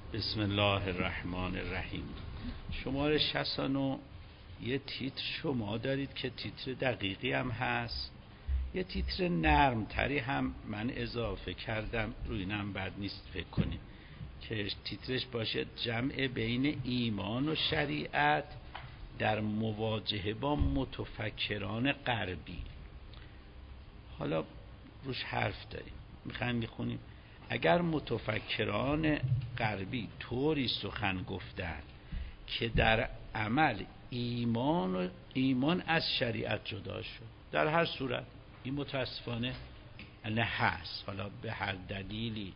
بسم الله الرحمن الرحیم. شماره 69 یه تیتر شما دارید که تیتر دقیقی هم هست، یه تیتر نرم تری هم من اضافه کردم، روی اینم بد نیست فکر کنید که تیترش باشه جمع بین ایمان و شریعت در مواجهه با متفکران غربی. حالا روش حرف داریم، میخوایم میخونیم. اگر متفکران غربی طوری سخن گفتند که در عمل ایمان از شریعت جدا شد، در هر صورت این متاسفانه نه هست، حالا به هر دلیلی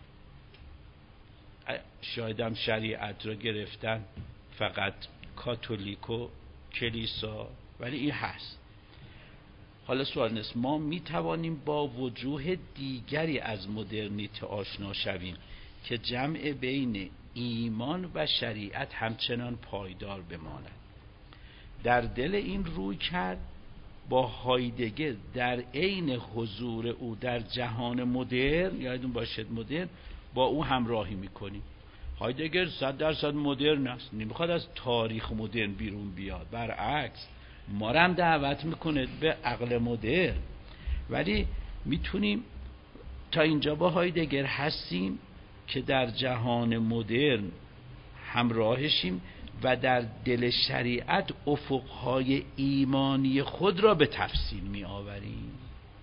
شایدم شریعت رو گرفتن فقط کاتولیک و کلیسا، ولی این هست. حالا سوال نیست، ما می توانیم با وجوه دیگری از مدرنیته آشنا شویم که جمع بین ایمان و شریعت همچنان پایدار بماند. در دل این روی کرد با هایدگر در عین حضور او در جهان مدرن، یادتون باشد مدرن، با او همراهی میکنیم. هایدگر 100% مدرن است، نمیخواد از تاریخ مدرن بیرون بیاد، برعکس ما را هم دعوت میکنه به عقل مدرن. ولی میتونیم تا اینجا با هایدگر هستیم که در جهان مدرن همراهشیم و در دل شریعت افقهای ایمانی خود را به تفصیل می آوریم.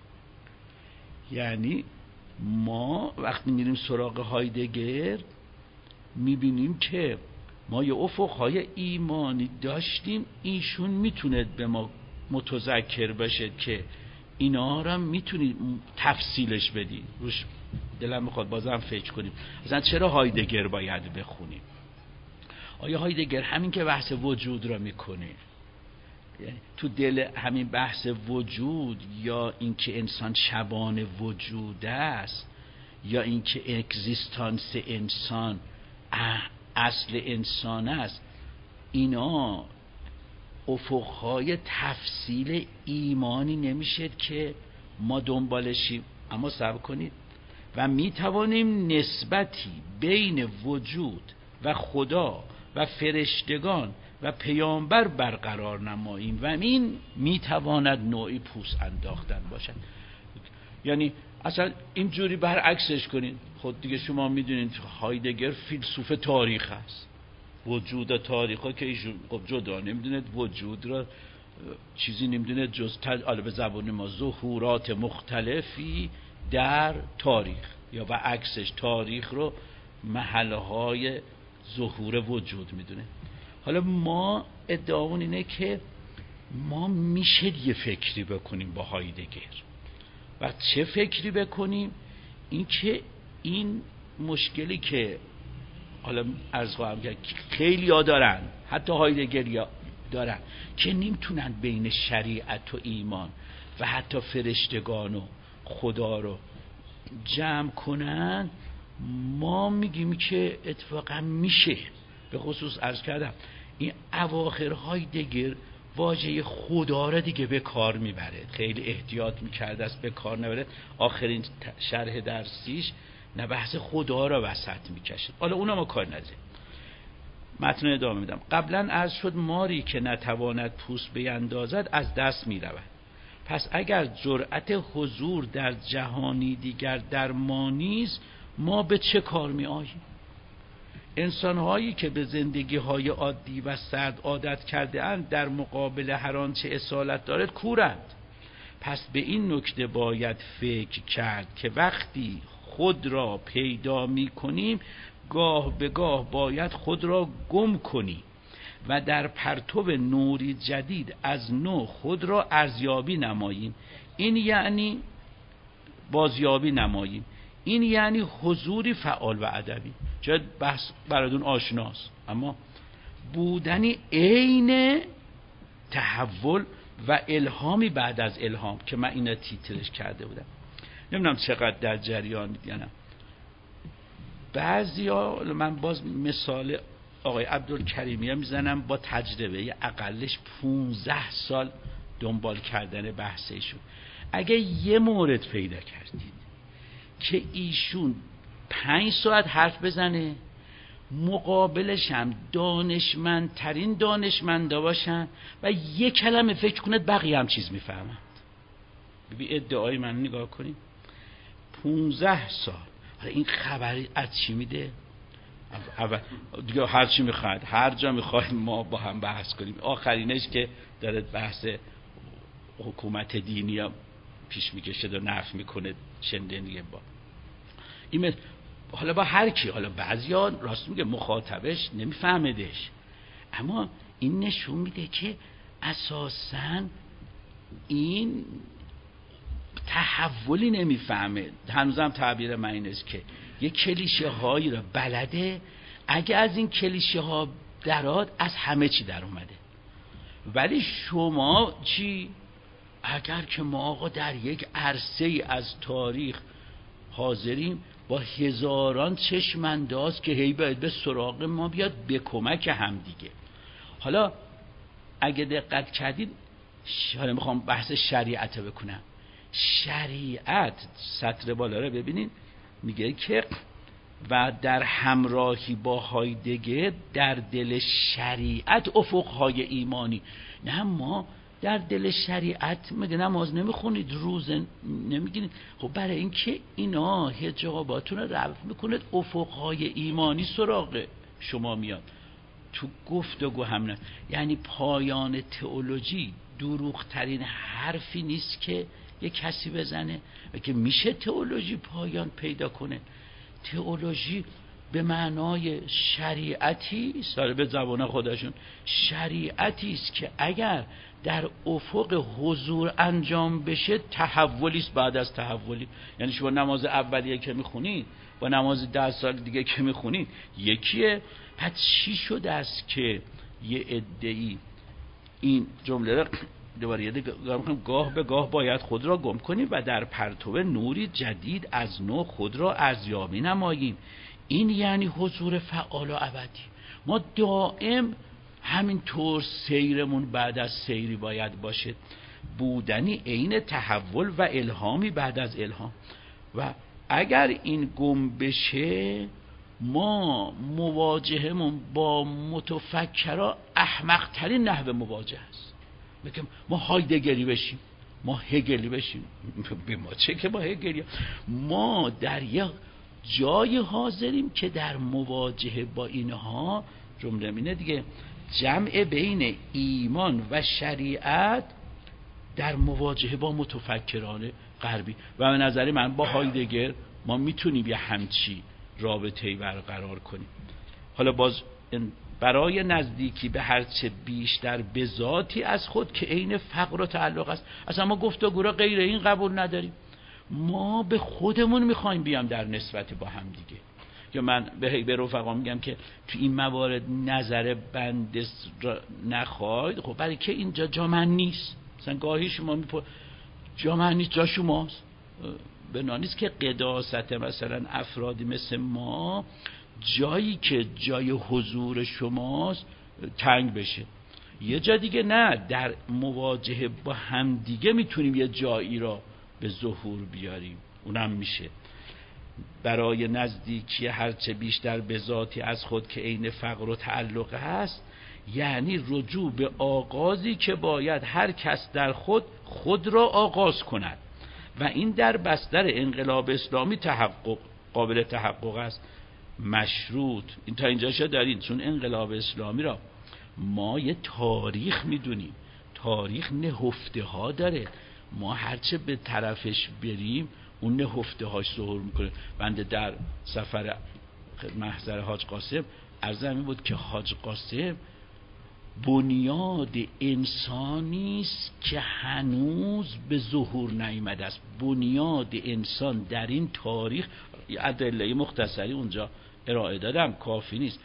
یعنی ما وقتی میریم سراغ هایدگر میبینیم که ما یه افقهای ایمانی داشتیم، ایشون میتونه به ما متذکر بشه که اینا را میتونید تفصیلش بدید. روش دلم میخواد بازم فکر کنیم اصلا چرا هایدگر باید بخونیم. آیا هایدگر همین که بحث وجود را میکنه، تو دل همین بحث وجود، یا اینکه انسان شبان وجود است، یا اینکه اگزیستانس انسان اصل انسان است، اینا افقهای تفصیل ایمانی نمیشه که ما دنبالشیم. اما صبر کنید و میتوانیم نسبتی بین وجود و خدا و فرشتگان و پیامبر برقرار نماییم و این میتواند نوعی پوست انداختن باشد. یعنی اصلا اینجوری برعکسش کنید. خود دیگه شما میدونید هایدگر فیلسوف تاریخ است، وجود تاریخ ها که ایشون خب جدا نمیدونه وجود را چیزی نمیدونه جز به زبان ما ظهورات مختلفی در تاریخ، یا و عکسش تاریخ رو محلهای ظهور وجود میدونه. حالا ما ادعامون اینه که ما میشه یه فکری بکنیم با هایدگر. و چه فکری بکنیم؟ این که این مشکلی که حالا عرض خواهم کرد خیلی ها دارن، حتی هایدگر دارن، که نمیتونن بین شریعت و ایمان و حتی فرشتگان و خدا رو جمع کنن. ما میگیم که اتفاقا میشه. به خصوص عرض کردم این اواخر هایدگر واژه خدا را دیگه به کار میبره، خیلی احتیاط میکرده است به کار نبره. آخرین شرح درسیش نه بحث خدا را وسط میکشه. حالا اونا ما کار نداریم. متن ادامه میدم. قبلا عرض شد ماری که نتواند پوست بیندازد از دست میرود. پس اگر جرأت حضور در جهانی دیگر در ما نیست، ما به چه کار می آییم؟ انسان‌هایی که به زندگی‌های عادی و سرد عادت کرده اند در مقابل هر آنچه اصالت دارد کورند. پس به این نکته باید فکر کرد که وقتی خود را پیدا می‌کنیم گاه به گاه باید خود را گم کنیم و در پرتو نوری جدید از نو خود را ارزیابی نماییم. این یعنی بازیابی نماییم. این یعنی حضوری فعال و ادبی. شاید بحث براتون آشناست، اما بودنی عین تحول و الهامی بعد از الهام که من اینا تیترش کرده بودم. نمیدونم چقدر در جریان یا نه. بعضیا، من باز مثال آقای عبدالکریمی میزنم با تجربه اقلش 15 سال دنبال کردن بحث ایشون. اگه یه مورد پیدا کردید که ایشون 5 ساعت حرف بزنه مقابلش هم دانشمندترین دانشمندا باشن و یک کلمه فکر کنید بقیه هم چیز میفهمند. ببین ادعای من نگاه کنید، 15 سال. حالا این خبری از چی میده؟ اول دیگه هر چی میخواد، هر جا میخواید ما با هم بحث کنیم. آخرینش که داره بحث حکومت دینی هم پیش میکشه و نفی میکنه چندین دیگه با این حالا با هر کی، حالا بعضیا راست میگه مخاطبش نمیفهمدش، اما این نشون میده که اساساً این تحولی نمیفهمه. هنوزم تعبیر من این است که یک کلیشه هایی را بلده، اگه از این کلیشه ها دراد از همه چی در اومده. ولی شما چی؟ اگر که ما آقا در یک عرصه از تاریخ حاضریم با هزاران چشم انداز که هی باید به سراغ ما بیاد به کمک هم دیگه. حالا اگه دقت کردید، حالا میخوام بحث شریعت رو بکنم. شریعت سطر بالا رو ببینید، میگه که و در همراهی با هایدگر در دل شریعت افقهای ایمانی. نه ما در دل شریعت مگه نماز نمیخونید، روزه نمیگیرید؟ خب برای اینکه اینا حجاباتون رو رفع میکنید، افقهای ایمانی سراغ شما میاد. تو گفتگو هم نه، یعنی پایان تئولوژی دروغترین حرفی نیست که یک کسی بزنه و که میشه تئولوژی پایان پیدا کنه. تئولوژی به معنای شریعتی است، به زبان خودشون شریعتی است که اگر در افق حضور انجام بشه تحولی است بعد از تحولی. یعنی شما نماز اولیه که میخونید با نماز 10 سال دیگه که میخونید یکیه. پس چی شده است که یه عده‌ای این جمله را دوباره گاه به گاه باید خود را گم کنیم و در پرتو نوری جدید از نو خود را ارزیابی نماییم. این یعنی حضور فعال و ابدی. ما دائم همینطور سیرمون بعد از سیری باید باشه، بودنی عین تحول و الهامی بعد از الهام. و اگر این گم بشه ما مواجهمون با متفکرها احمق ترین نحو مواجهه است. بگم ما هایدگری بشیم، ما هگلی بشیم، به ما چه که ما هگلی. ما در یک جای حاضریم که در مواجهه با اینها، جمله اینه دیگه، جمع بین ایمان و شریعت در مواجهه با متفکران غربی. و به نظر من با هایدگر ما میتونیم یه همچی رابطه‌ای برقرار کنیم. حالا باز برای نزدیکی به هرچه بیشتر به ذاتی از خود که عین فقر و تعلق است. اصلا ما گفتگو را غیر این قبول نداریم. ما به خودمون میخوایم بیام در نسبت با هم دیگه. یا من به رفقا میگم که تو این موارد نظر بنده را نخواید. خب برای که اینجا جا من نیست. مثلا گاهی شما جا من نیست، جا شماست. بنا نیست که قداست مثلا افرادی مثل ما جایی که جای حضور شماست تنگ بشه. یه جا دیگه نه، در مواجهه با هم دیگه میتونیم یه جایی را به ظهور بیاریم. اونم میشه برای نزدیکی هرچه بیشتر به ذاتی از خود که عین فقر و تعلق هست، یعنی رجوع به آغازی که باید هر کس در خود را آغاز کند و این در بستر انقلاب اسلامی قابل تحقق است. مشروط این تا اینجا شد دارین، چون انقلاب اسلامی را ما یه تاریخ میدونیم، تاریخ نهفته ها داره، ما هرچه به طرفش بریم اون نهفته هاش ظهور میکنه. بنده در سفر محضر حاج قاسم عرضم این بود که حاج قاسم بنیاد انسانی است که هنوز به ظهور نیامده است. بنیاد انسان در این تاریخ، ادله مختصری اونجا ارائه دادم، کافی نیست.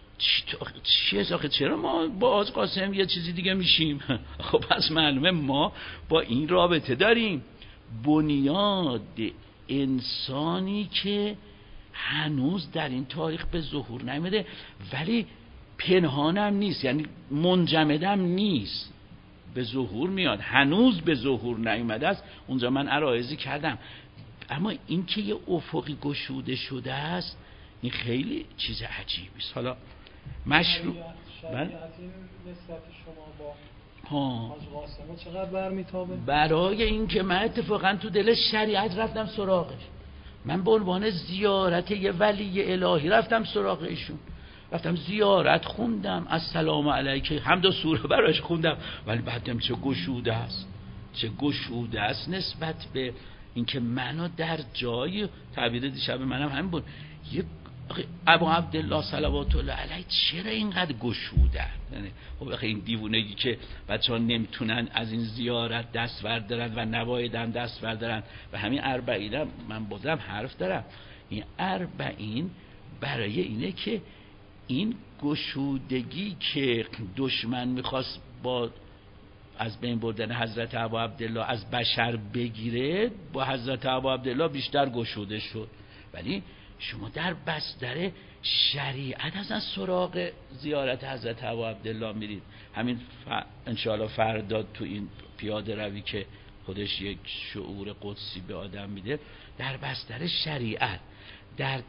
چرا ما با حاج قاسم یه چیزی دیگه میشیم؟ خب پس معلومه ما با این رابطه داریم. بنیاد انسانی که هنوز در این تاریخ به ظهور نیامده، ولی پنهانم نیست، یعنی منجمدم نیست، به ظهور میاد، هنوز به ظهور نیامده است. اونجا من عرایضی کردم. اما این که یه افقی گشوده شده است این خیلی چیز عجیبی است. حالا مشروع شریعت این نسبت شما با حاج قاسم چقدر برمیتابه؟ برای اینکه من اتفاقا تو دل شریعت رفتم سراغش، من به عنوان زیارت یه ولی الهی رفتم سراغ ایشون، رفتم زیارت خوندم، السلام علیکه، حمد و سوره براش خوندم، ولی بعدم چه گشوده است، چه گشوده است نسبت به اینکه منو در جای تعبیر دیشب منم همین بود، یه ابو عبدالله صلوات الله علیه چرا اینقدر گشوده؟ یعنی خب این دیوونگی که بچه‌ها نمیتونن از این زیارت دست بردارن و نبایدن دست بردارن و همین 40 من بازم حرف دارم، این 40 برای اینه که این گشودگی که دشمن میخواست با از بین بردن حضرت ابو عبدالله از بشر بگیره، با حضرت ابو عبدالله بیشتر گشوده شد. ولی شما در بستر شریعت از سراغ زیارت حضرت ابو عبدالله میرید، همین انشاءالله فردا تو این پیاده روی که خودش یک شعور قدسی به آدم میده، در بستر شریعت، در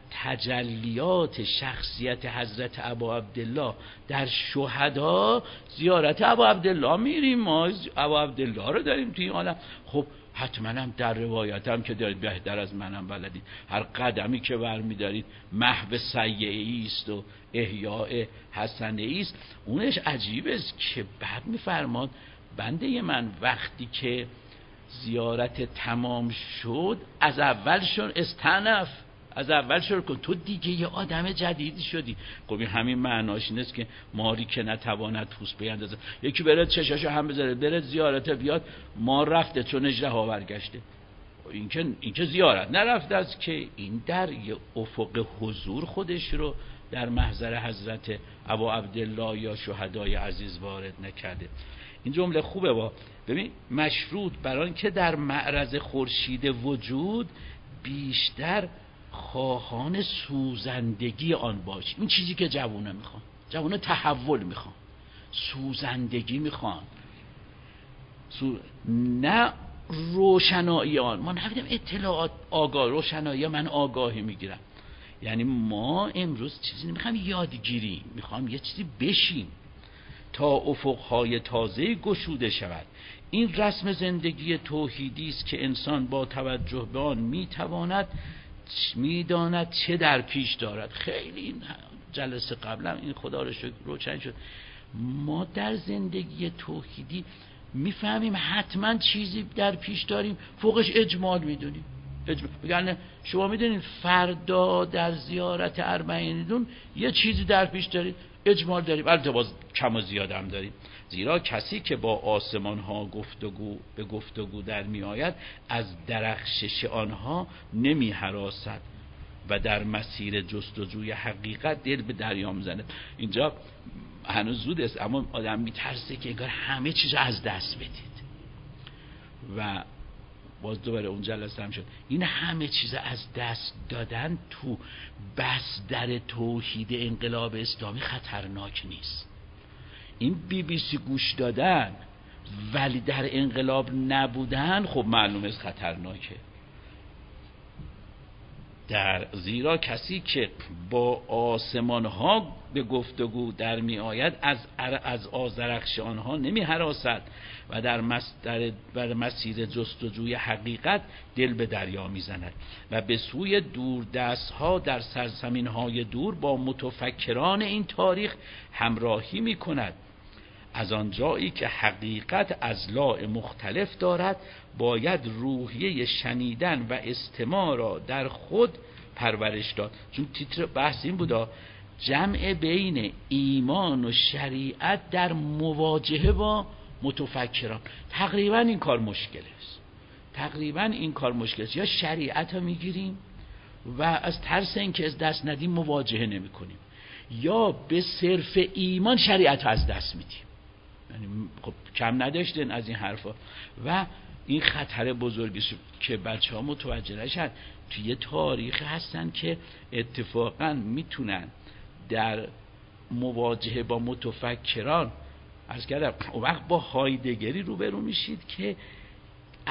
تجلیات شخصیت حضرت ابو عبدالله، در شهدا زیارت ابو عبدالله میریم، ما ابو عبدالله رو داریم توی این عالم. خب حتما هم در روایت هم که دارید بهتر از منم بلدید، هر قدمی که برمیدارید محو سیئه است و احیاء حسنه است. اونش عجیب است که بعد میفرماد بنده من وقتی که زیارت تمام شد از اولشون استنف، از اول شروع کن، تو دیگه یه آدم جدیدی شدی. خب همین معناش اینه که ماری که نتواند پوست بیندازه، یکی بره چشاشو هم بذاره بره زیارت بیاد، مار رفته چون اژدها برگشته، این که زیارت نرفته است که این در یه افق حضور خودش رو در محضر حضرت ابو عبدالله یا شهدای عزیز وارد نکرده. این جمله خوبه. با ببین مشروط برای اینکه در معرض خورشید وجود بیشتر خواهان سوزندگی آن باش. این چیزی که جوونه میخوان، جوونه تحول میخوان، سوزندگی میخوان، نه روشنایی آن. ما نمیدیم اطلاعات آگاه، روشنایی من آگاهی میگیرم. یعنی ما امروز چیزی نمیخوام یادگیری، میخوام یه چیزی بشیم تا افقهای تازه گشوده شود. این رسم زندگی توحیدی است که انسان با توجه به آن میداند چه در پیش دارد. خیلی این جلسه قبلا این خدا رو شکر روشن شد. ما در زندگی توحیدی میفهمیم حتما چیزی در پیش داریم، فوقش اجمال میدونیم. بگن شما میدونید فردا در زیارت اربعینیدون یه چیزی در پیش دارید، اجمال داریم، البته باز کم و زیاد هم داریم. زیرا کسی که با آسمان ها به گفتگو در می آید از درخشش آنها نمی هراسد و در مسیر جستجوی حقیقت دل به دریا میزنه. اینجا هنوز زود است، اما آدم میترسه که انگار همه چیز از دست بدید. و باز دوباره اون جلسه هم شد، این همه چیز از دست دادن تو بستر توحید انقلاب اسلامی خطرناک نیست. این BBC گوش دادن ولی در انقلاب نبودن خب معلوم است خطرناکه. زیرا کسی که با آسمان ها به گفتگو در می آید از آذرخش آنها نمی هراسد و در مسیر جستجوی حقیقت دل به دریا می زند و به سوی دور دست ها در سرزمین های دور با متفکران این تاریخ همراهی می کند. از آنجایی که حقیقت اضلاع مختلف دارد باید روحیه شنیدن و استماع را در خود پرورش داد. چون تیتر بحث این بودا جمع بین ایمان و شریعت در مواجهه با متفکران. تقریبا این کار مشکل است. یا شریعت رو میگیریم و از ترس اینکه از دست ندیم مواجهه نمی کنیم، یا به صرف ایمان شریعت رو از دست میدیم. یعنی خب کم نداشتن از این حرفا. و این خطر بزرگی که بچه ها متوجه نشن. توی تاریخ هستن که اتفاقا میتونن در مواجهه با متفکران، عرض کردم اون وقت با هایدگری روبرو میشید که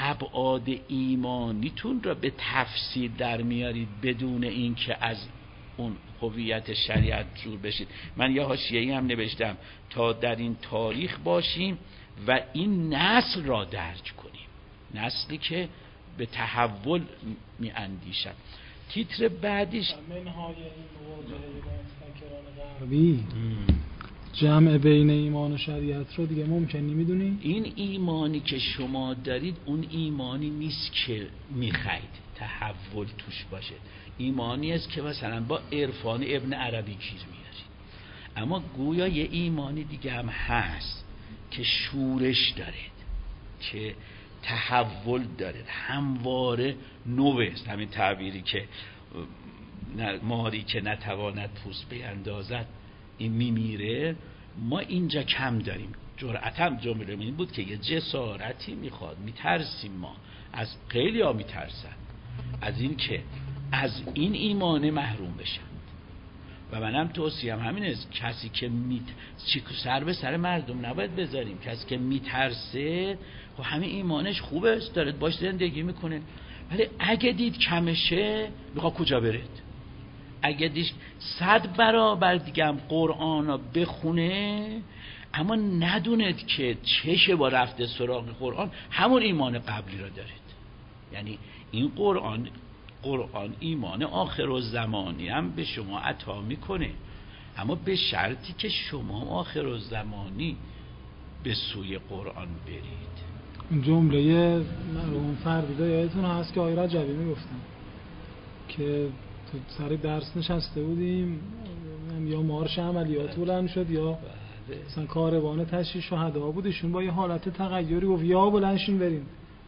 ابعاد ایمانیتون را به تفصیل در میارید بدون اینکه از اون هویت شریعت جور بشید. من یه حاشیه‌ای هم نوشتم تا در این تاریخ باشیم و این نسل را درج کنیم، نسلی که به تحول می اندیشد. تیتر بعدیش منهای این مواجهه با مستنکران غربی، جمع بین ایمان و شریعت رو دیگه ممکن نمیدونی؟ این ایمانی که شما دارید اون ایمانی نیست که میخواید تحول توش باشه، ایمانی است که مثلا با عرفان ابن عربی گیر میارید. اما گویا یه ایمانی دیگه هم هست که شورش داره، که تحول داره، همواره نوست. همین تعبیری که ماری که نتواند پوست بیندازد این میمیره، ما اینجا کم داریم. جرأتم جمله این بود که یه جسارتی میخواد، میترسیم، ما از خیلی ها میترسن از این که از این ایمان محروم بشن. و منم توصیم همین است، کسی که سر به سر مردم نباید بذاریم. کسی که میترسه و همین ایمانش خوبه است، داره باش زندگی میکنه، ولی اگه دید کمشه میخواد کجا برید؟ اگه دید 100 برابر دیگه هم قرآن رو بخونه اما ندوند که چشه با رفته سراغ قرآن، همون ایمان قبلی رو دارید. یعنی این قرآن ایمان آخر و زمانی هم به شما عطا میکنه، اما به شرطی که شما آخر و زمانی به سوی قرآن برید. جمله مرحوم فربیدا یادتون هست که آقای رجبی میگفتن که تو سر درس نشسته بودیم، یا مارش عملیات بلند شد یا مثلا کاروان تشییع شهدا بود، ایشون با یه حالت تغییری گفت یا بلندشین بریم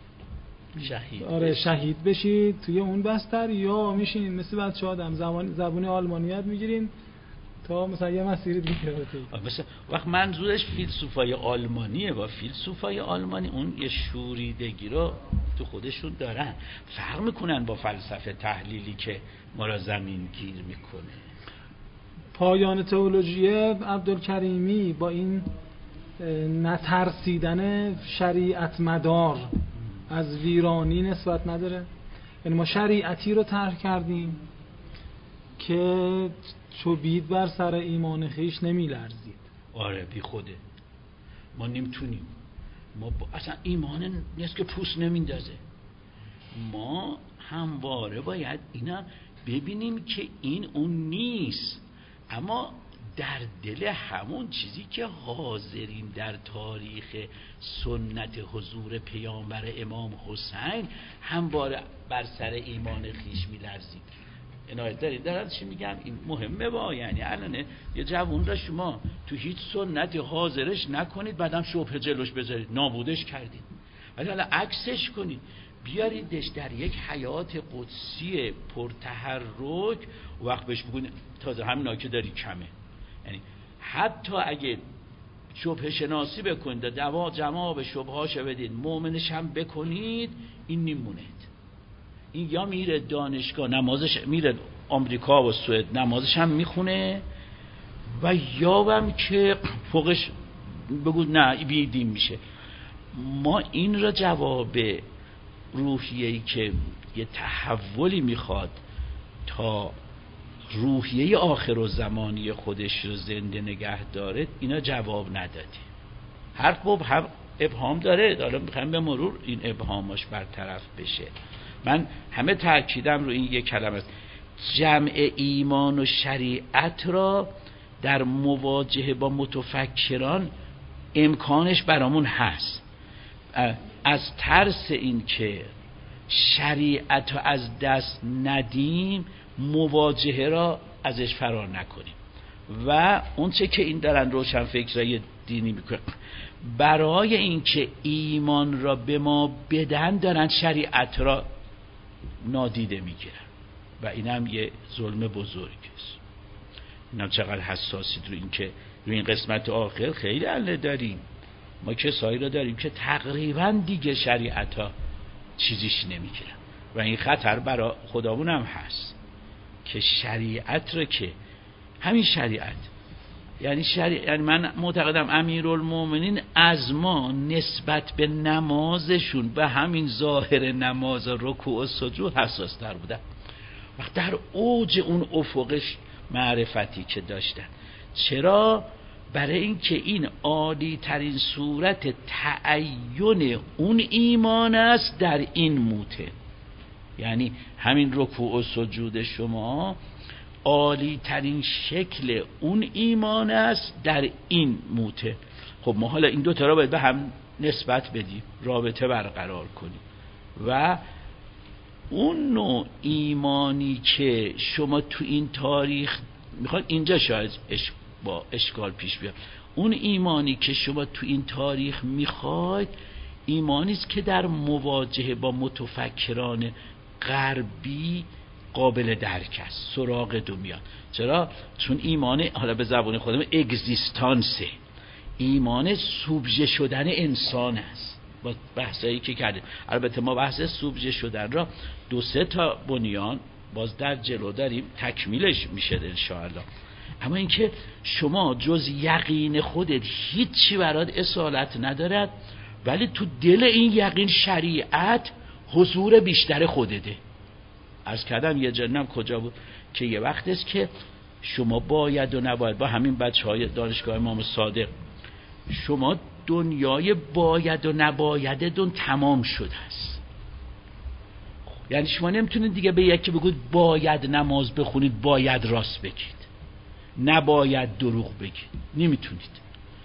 شهید بشید توی اون بستر، یا میشین مثل بچه آدم زبون آلمانیت میگیرین تا مثلا یه مسیری دیگه برید. مثلا وقت منظورش فیلسوفای آلمانیه، و فیلسوفای آلمانی اون یه شوریدگی رو تو خودشون دارن، فرق میکنن با فلسفه تحلیلی که ما را زمین گیر میکنه. پایان تئولوژی عبدالکریمی با این نترسیدن شریعت مدار از ویرانی نسبت نداره؟ یعنی ما شریعتی رو طرح کردیم که چوبید بر سر ایمان خیش نمی لرزید. آره بی خوده، ما نمیتونیم، ما اصلا ایمان نیست که پوست نمیندازه. ما همواره باید اینا ببینیم که این اون نیست، اما در دل همون چیزی که حاضریم در تاریخ سنت حضور پیامبر امام حسین همواره بر سر ایمان خیش می‌لرزیم. عنایت دارید در چی میگم؟ این مهمه. با یعنی الان یه جوون را شما تو هیچ سنتی حاضرش نکنید بعدم شبهه جلوش بذارید، نابودش کردید. ولی حالا عکسش کنید، بیاریدش در یک حیات قدسی پرتحرک، وقت بهش بگوید تازه همینا که داری کمه. یعنی حتی اگه شبهه شناسی بکنید، جواب شبهاشو بدید، مؤمنش هم بکنید، این میمونید. این یا میره دانشگاه نمازش، میره آمریکا و سوئد نمازش هم میخونه، و یا هم که فوقش بگو نه بیدین میشه. ما این را جواب روحیه‌ای که یه تحولی میخواد تا روحیه آخر و زمانی خودش رو زنده نگه داره، اینا جواب ندادی. هر باب هم ابهام داره، حالا میخوایم به مرور این ابهاماش برطرف بشه. من همه تاکیدم رو این یک کلمه است، جمع ایمان و شریعت را در مواجهه با متفکران امکانش برامون هست. از ترس این که شریعت رو از دست ندیم، مواجهه را ازش فرار نکنیم. و اون چه که این دارن روشن فکرای دینی میکنن، برای این که ایمان را به ما بدن دارن شریعت را نادیده میگیرن، و این هم یه ظلم بزرگ است. این هم چقدر حساسید رو این که رو این قسمت آخر خیلی عله داریم. ما کسایی را داریم که تقریبا دیگه شریعت ها چیزیش نمیگیرن، و این خطر برای خدامون هم هست که شریعت رو که همین شریعت یعنی من معتقدم امیرالمومنین از ما نسبت به نمازشون به همین ظاهر نماز رکوع و سجود حساس تر بودن، در اوج اون افقش معرفتی که داشتن. چرا؟ برای اینکه این عالی ترین صورت تعین اون ایمان است در این موته. یعنی همین رکوع و سجود شما عالی ترین شکل اون ایمان است در این موته. خب ما حالا این دو تا را باید به هم نسبت بدیم، رابطه برقرار کنیم و اون نوع ایمانی که شما تو این تاریخ میخواد، اینجا شاید با اشکال پیش بیاد، اون ایمانی که شما تو این تاریخ میخواید ایمانی است که در مواجهه با متفکران غربی قابل درک است، سراغ دو میاد. چرا؟ چون ایمان، حالا به زبان خودم، اگزیستانسه، ایمان سوبژه شدن انسان است. با بحثایی که کردیم، البته ما بحث سوبژه شدن را 2-3 تا بنیان باز در جلو داریم، تکمیلش میشه انشاءالله. اما اینکه شما جز یقین خودت هیچی برات اصالت ندارد، ولی تو دل این یقین شریعت حضور بیشتر خودته. عرض کردم یه جنم کجا بود که یه وقت است که شما باید و نباید، با همین بچهای دانشگاه امام صادق، شما دنیای باید و نبایدتون تمام شده است. یعنی شما نمیتونید دیگه به یکی بگید باید نماز بخونید، باید راست بگید، نباید دروغ بگید، نمیتونید.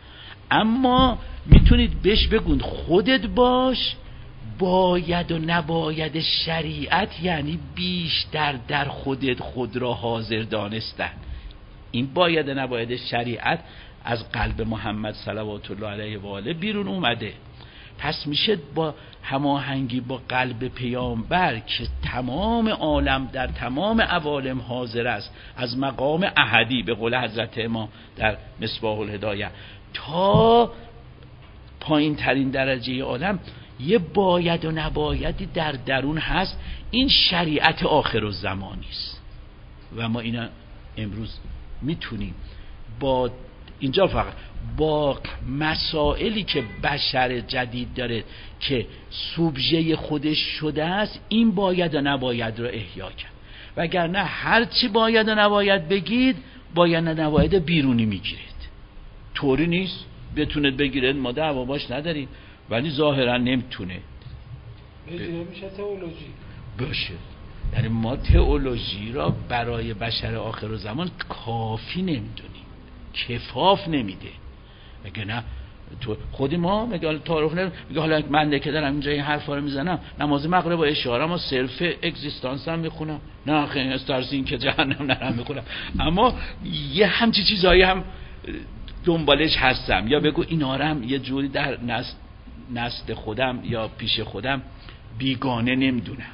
اما میتونید بهش بگید خودت باش، باید و نباید شریعت یعنی بیشتر در خودت خود را حاضر دانستن. این باید و نباید شریعت از قلب محمد صلوات الله علیه و آله بیرون اومده. پس میشه با هماهنگی با قلب پیامبر که تمام عالم در تمام عوالم حاضر است، از مقام احدی به قول حضرت امام در مصباح الهدایه تا پایین ترین درجه عالم، یه باید و نبایدی در درون هست. این شریعت آخرالزمانی است و ما اینا امروز میتونیم با اینجا فقط با مسائلی که بشر جدید داره که سوبژه خودش شده است، این باید و نباید رو احیا کرد. وگرنه هرچی باید و نباید بگید، باید و نباید بیرونی میگیرید. طوری نیست بتونید بگیرید، ما دعوا باش نداریم، ولی ظاهرا نمیتونه بگیره، میشه تئولوژی باشه. یعنی ما تئولوژی را برای بشر آخرالزمان کافی نمیدونیم، کفاف نمیده. مگه نه تو خود ما میگه تعارف نه، میگه حالا من که دارم اینجا این حرفا رو میزنم، نماز مغرب با اشاره ما صرف اگزیستانس هم میخونم، نه خیلی استارس این که جهنم نرم میخونم، اما یه همچی چیزایی هم دنبالش هستم، یا بگو اینا رو هم یه جوری در نسل خودم یا پیش خودم بیگانه نمیدونم.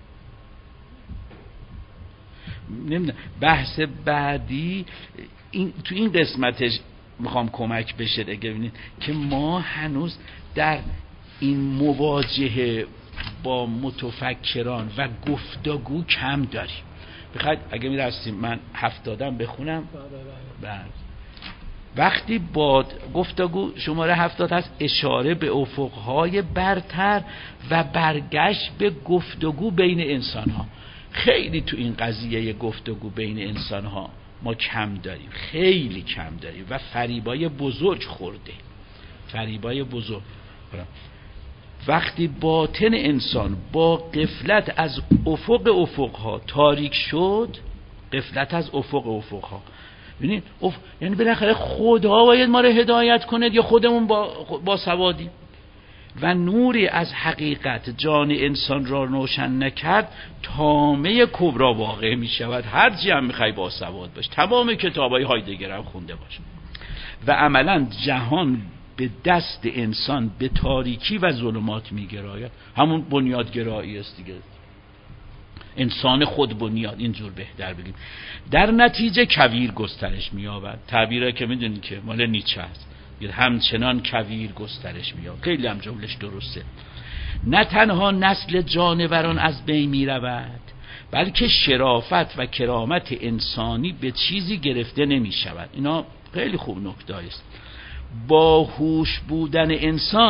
بحث بعدی تو این قسمتش میخوام کمک بشه دیگه، ببینید که ما هنوز در این مواجهه با متفکران و گفتگو کم داریم. بخواید اگه میرسیم من 70 بخونم. بعد وقتی با گفتگو شماره 70 هست، اشاره به افقهای برتر و برگشت به گفتگو بین انسان ها. خیلی تو این قضیه گفتگو بین انسان ها ما کم داریم، خیلی کم داریم و فریبای بزرگ خورده، فریبای بزرگ. وقتی باطن انسان با غفلت از افقها تاریک شد، غفلت از افقها، ببینید یعنی بالاخره خدا باید ما رو هدایت کنه یا خودمون با سوادی؟ و نوری از حقیقت جان انسان را روشن نکرد، طامه کبرا واقع می شود. هر چی هم میخوای با سواد باش، تمام کتابای هایدگر هم خونده باش، و عملا جهان به دست انسان به تاریکی و ظلمات میگراید. همون بنیادگرایی است دیگه، انسان خود بنیاد، اینجور بهتر بگیم. در نتیجه کویر گسترش می‌یابد. تعبیری که میدونید که مال نیچه است، همچنان کویر گسترش می‌یابد. خیلی هم جملش درسته. نه تنها نسل جانوران از بین می‌رود، بلکه شرافت و کرامت انسانی به چیزی گرفته نمی‌شود. اینا خیلی خوب نکته است. با هوش بودن انسان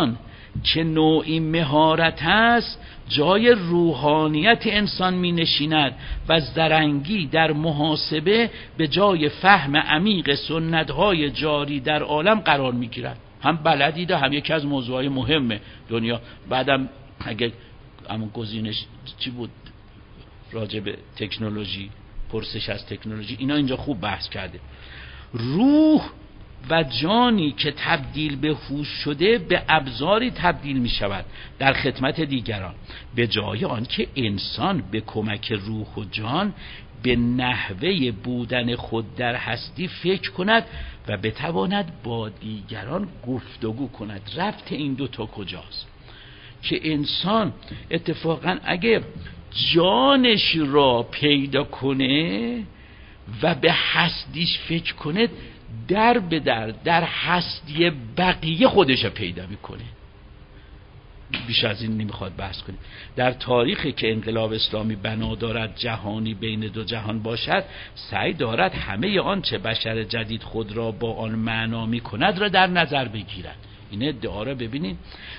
که نوعی مهارت است جای روحانیت انسان می نشیند و زرنگی در محاسبه به جای فهم عمیق سنت‌های جاری در عالم قرار می گیرد. هم بلدید و هم یکی از موضوعهای مهم دنیا. بعدم اگه همون گزینش چی بود راجع به تکنولوژی، پرسش از تکنولوژی، اینا اینجا خوب بحث کرده. روح و جانی که تبدیل به هوش شده به ابزاری تبدیل می شود در خدمت دیگران، به جای آن که انسان به کمک روح و جان به نحوه بودن خود در هستی فکر کند و بتواند با دیگران گفتگو کند. ربط این دوتا کجاست؟ که انسان اتفاقا اگه جانش را پیدا کنه و به هستیش فکر کنه، در به در هستی بقیه خودش پیدا میکنه. بیش از این نمیخواد بحث کنیم. در تاریخی که انقلاب اسلامی بنا دارد جهانی بین دو جهان باشد، سعی دارد همه آنچه بشر جدید خود را با آن معنا میکند را در نظر بگیرد. این ادعا را ببینید،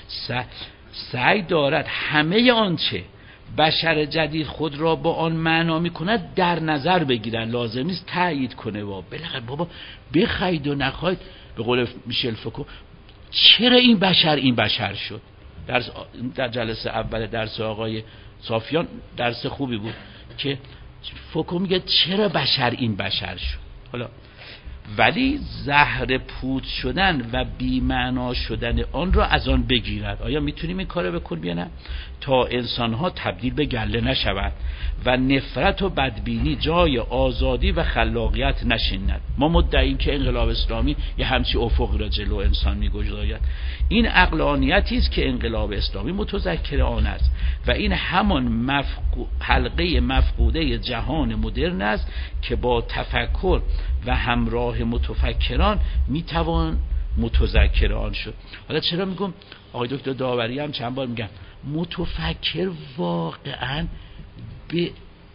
سعی دارد همه آنچه بشر جدید خود را با آن معنا میکند در نظر بگیرن. لازم نیست تایید کنه و بالاخره بابا بخواید و نخواید. به قول میشل فوکو، چرا این بشر شد؟ در جلسه اول درس آقای صافیان درس خوبی بود که فوکو میگه چرا این بشر شد. حالا ولی زهر پوچ شدن و بی‌معنا شدن آن را از آن بگیرد. آیا میتونیم این کارو بکنیم یا نه؟ تا انسانها تبدیل به گله نشود و نفرت و بدبینی جای آزادی و خلاقیت نشیند. ما مدعیم که انقلاب اسلامی یه همچی افقی را جلو انسان میگذارد. این عقلانیتی است که انقلاب اسلامی متذکر آن است و این همان حلقه مفقوده جهان مدرن است که با تفکر و همراه متفکران میتوان متذکر آن شد. حالا چرا میگم آقای دکتر داوری هم چند بار میگن متفکر واقعا به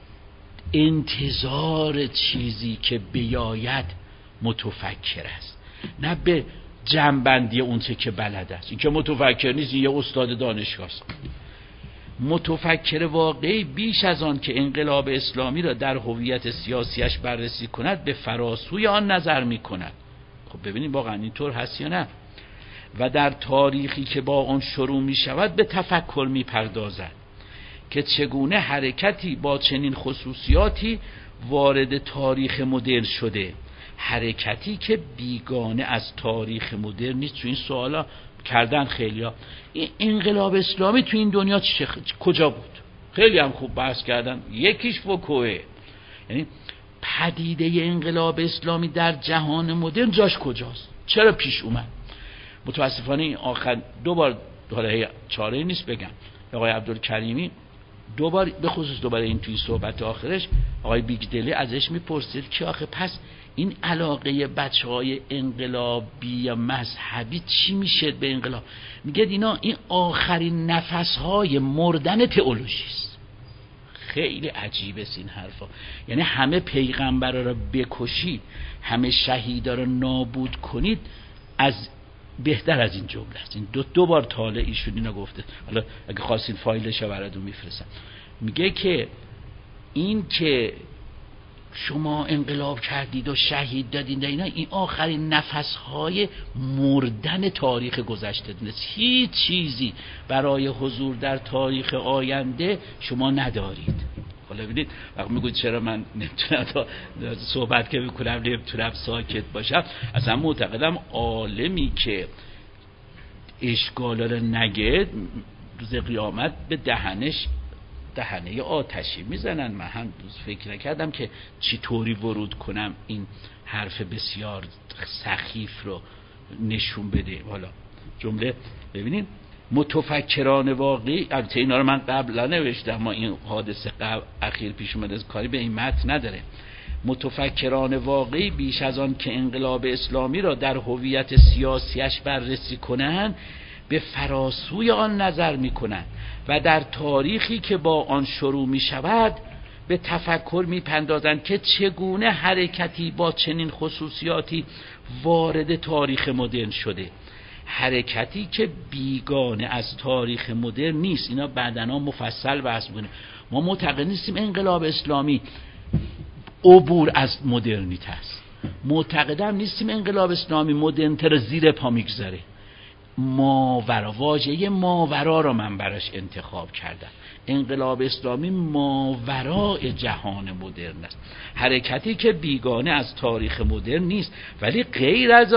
انتظار چیزی که بیاید متفکر است، نه به جنبندی اون چه که بلد است. این که متفکر نیست، این یه استاد دانشگاه است. متفکر واقعی بیش از آن که انقلاب اسلامی را در هویت سیاسیش بررسی کند به فراسوی آن نظر می کند. خب ببینید واقعا اینطور هست یا نه؟ و در تاریخی که با آن شروع می شود به تفکر می پردازد که چگونه حرکتی با چنین خصوصیاتی وارد تاریخ مدرن شده، حرکتی که بیگانه از تاریخ مدرن نیست. چون این سوالا کردن خیلیا، این انقلاب اسلامی تو این دنیا کجا بود؟ خیلی هم خوب بحث کردن. یکیش فوکوه، یعنی پدیده انقلاب اسلامی در جهان مدرن جاش کجاست؟ چرا پیش اومد؟ متاسفانه این آخر دوبار، حالا چاره نیست بگم، آقای عبدالکریمی دوبار به خصوص دوباره این توی صحبت آخرش آقای بیگدلی ازش میپرسید که آخه پس این علاقه بچهای انقلابی یا مذهبی چی میشه به انقلاب؟ میگه اینا این آخرین نفسهای مردن تئولوژی است. خیلی عجیبه این حرفا. یعنی همه پیغمبرا رو بکشید، همه شهیدا رو نابود کنید، از بهتر از این جمله است. این دو بار تاله ایشون اینا گفته. حالا اگه خواستین فایلش رو براتون میفرستم. میگه که این که شما انقلاب کردید و شهید دادید اینا، این آخرین نفسهای مردن تاریخ گذشته نیست. هیچ چیزی برای حضور در تاریخ آینده شما ندارید. حالا ببینید وقتی میگوید چرا من نمیتونم تا صحبت که بکنم نمیتونم ساکت باشم، اصلا معتقدم عالمی که اشکالا رو نگه روز قیامت به دهنه آتشی میزنن. من هم فکر نکردم که چی طوری ورود کنم این حرف بسیار سخیف رو نشون بده. حالا جمله ببینید، متفکران واقعی، البته اینا رو من قبلا نوشتم، ما این حادثه اخیر پیش اومده کاری به این متن نداره. متفکران واقعی بیش از آن که انقلاب اسلامی را در هویت سیاسیش بررسی کنند به فراسوی آن نظر میکنند و در تاریخی که با آن شروع می شود به تفکر می پندازند که چگونه حرکتی با چنین خصوصیاتی وارد تاریخ مدرن شده، حرکتی که بیگانه از تاریخ مدرن نیست. اینا بعدنا مفصل بحث می‌کنیم. ما معتقد نیستیم انقلاب اسلامی عبور از مدرنیته است. معتقدم نیستیم انقلاب اسلامی مدرن‌تر زیر پا میگذاره. ماورا، واژه ماورا رو من براش انتخاب کردم. انقلاب اسلامی ماورای جهان مدرن است، حرکتی که بیگانه از تاریخ مدرن نیست، ولی غیر از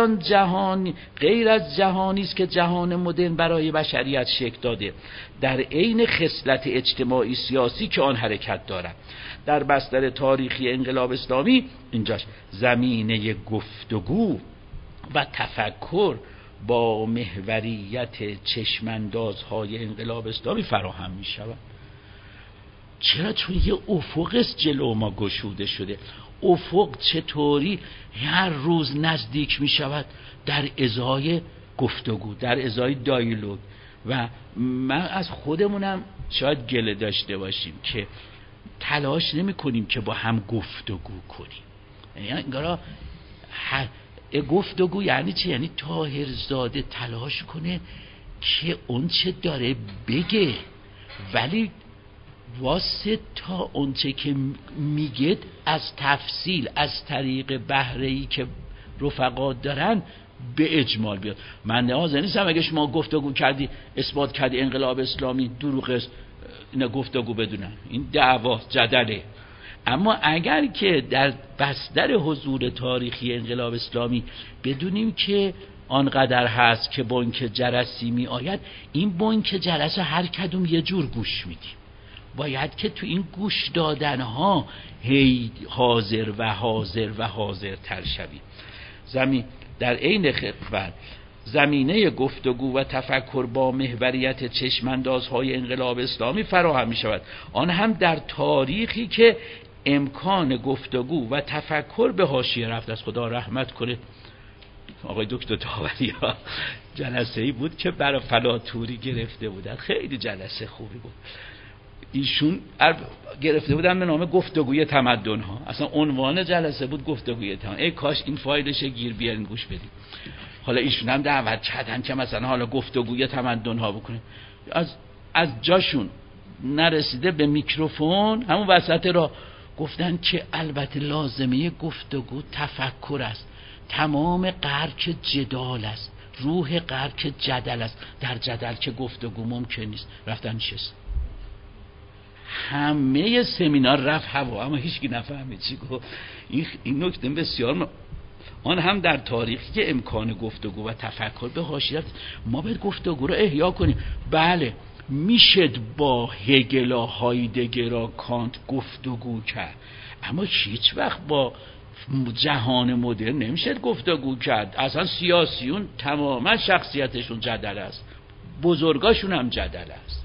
جهانی است که جهان مدرن برای بشریت شکل داده، در عین خصلت اجتماعی سیاسی که آن حرکت دارد. در بستر تاریخی انقلاب اسلامی اینجاش زمینه گفتگو و تفکر با محوریت چشماندازهای انقلاب اسلامی فراهم می شود. چرا؟ چون یه افق است جلو ما گشوده شده. افق چطوری هر روز نزدیک می شود در ازای گفتگو، در ازای دایالوگ. و من از خودمونم شاید گله داشته باشیم که تلاش نمی کنیم که با هم گفتگو کنیم. یعنی انگارا گفتگو یعنی چی؟ یعنی طاهرزاده تلاش کنه که اون چه داره بگه، ولی واسه تا اون چه که میگه از تفصیل از طریق بهره‌ای که رفقا دارن به اجمال بیاد. من حاضر نیستم اگه شما گفتگو کردی اثبات کردی انقلاب اسلامی دروغ است اینا گفتگو بدونن، این دعوا جدله. اما اگر که در بستر حضور تاریخی انقلاب اسلامی بدونیم که آنقدر هست که بانک جرسی می آید، این بانک جرس هر کدوم یه جور گوش میدیم. باید که تو این گوش دادنها هی حاضر و حاضر و حاضر تر شویم. در عین خدمت زمینه گفتگو و تفکر با محوریت چشماندازهای انقلاب اسلامی فراهم می شود، آن هم در تاریخی که امکان گفتگو و تفکر به حاشیه رفت. از خدا رحمت کنه آقای دکتر داوریا، جلسه‌ای بود که برای فلاتوری گرفته بودن، خیلی جلسه خوبی بود. ایشون گرفته بودن به نام گفتگوی تمدن ها، اصلا عنوان جلسه بود گفتگوی تمدن. ای کاش این فایلش گیر بیارین گوش بدید. حالا ایشون هم دعوت کردن که مثلا حالا گفتگوی تمدن ها بکنه. از جاشون نرسیده به میکروفون همون وسط را گفتن که البته لازمه گفتگو تفکر است، تمام غرق جدال است، روح غرق جدل است، در جدل که گفتگو ممکن نیست. رفتن نشست، همه سمینار رفت هوا، اما هیچکی نفهمید چی گفت. این نکته بسیار آن هم در تاریخی که امکان گفتگو و تفکر به حاشیه رفت. ما باید گفتگو رو احیا کنیم. بله میشد با هگل، هایدگر، کانت گفتگو کرد، اما هیچ وقت با جهان مدرن نمیشد گفتگو کرد. اصلا سیاسیون تماما شخصیتشون جدل است، بزرگاشون هم جدل است.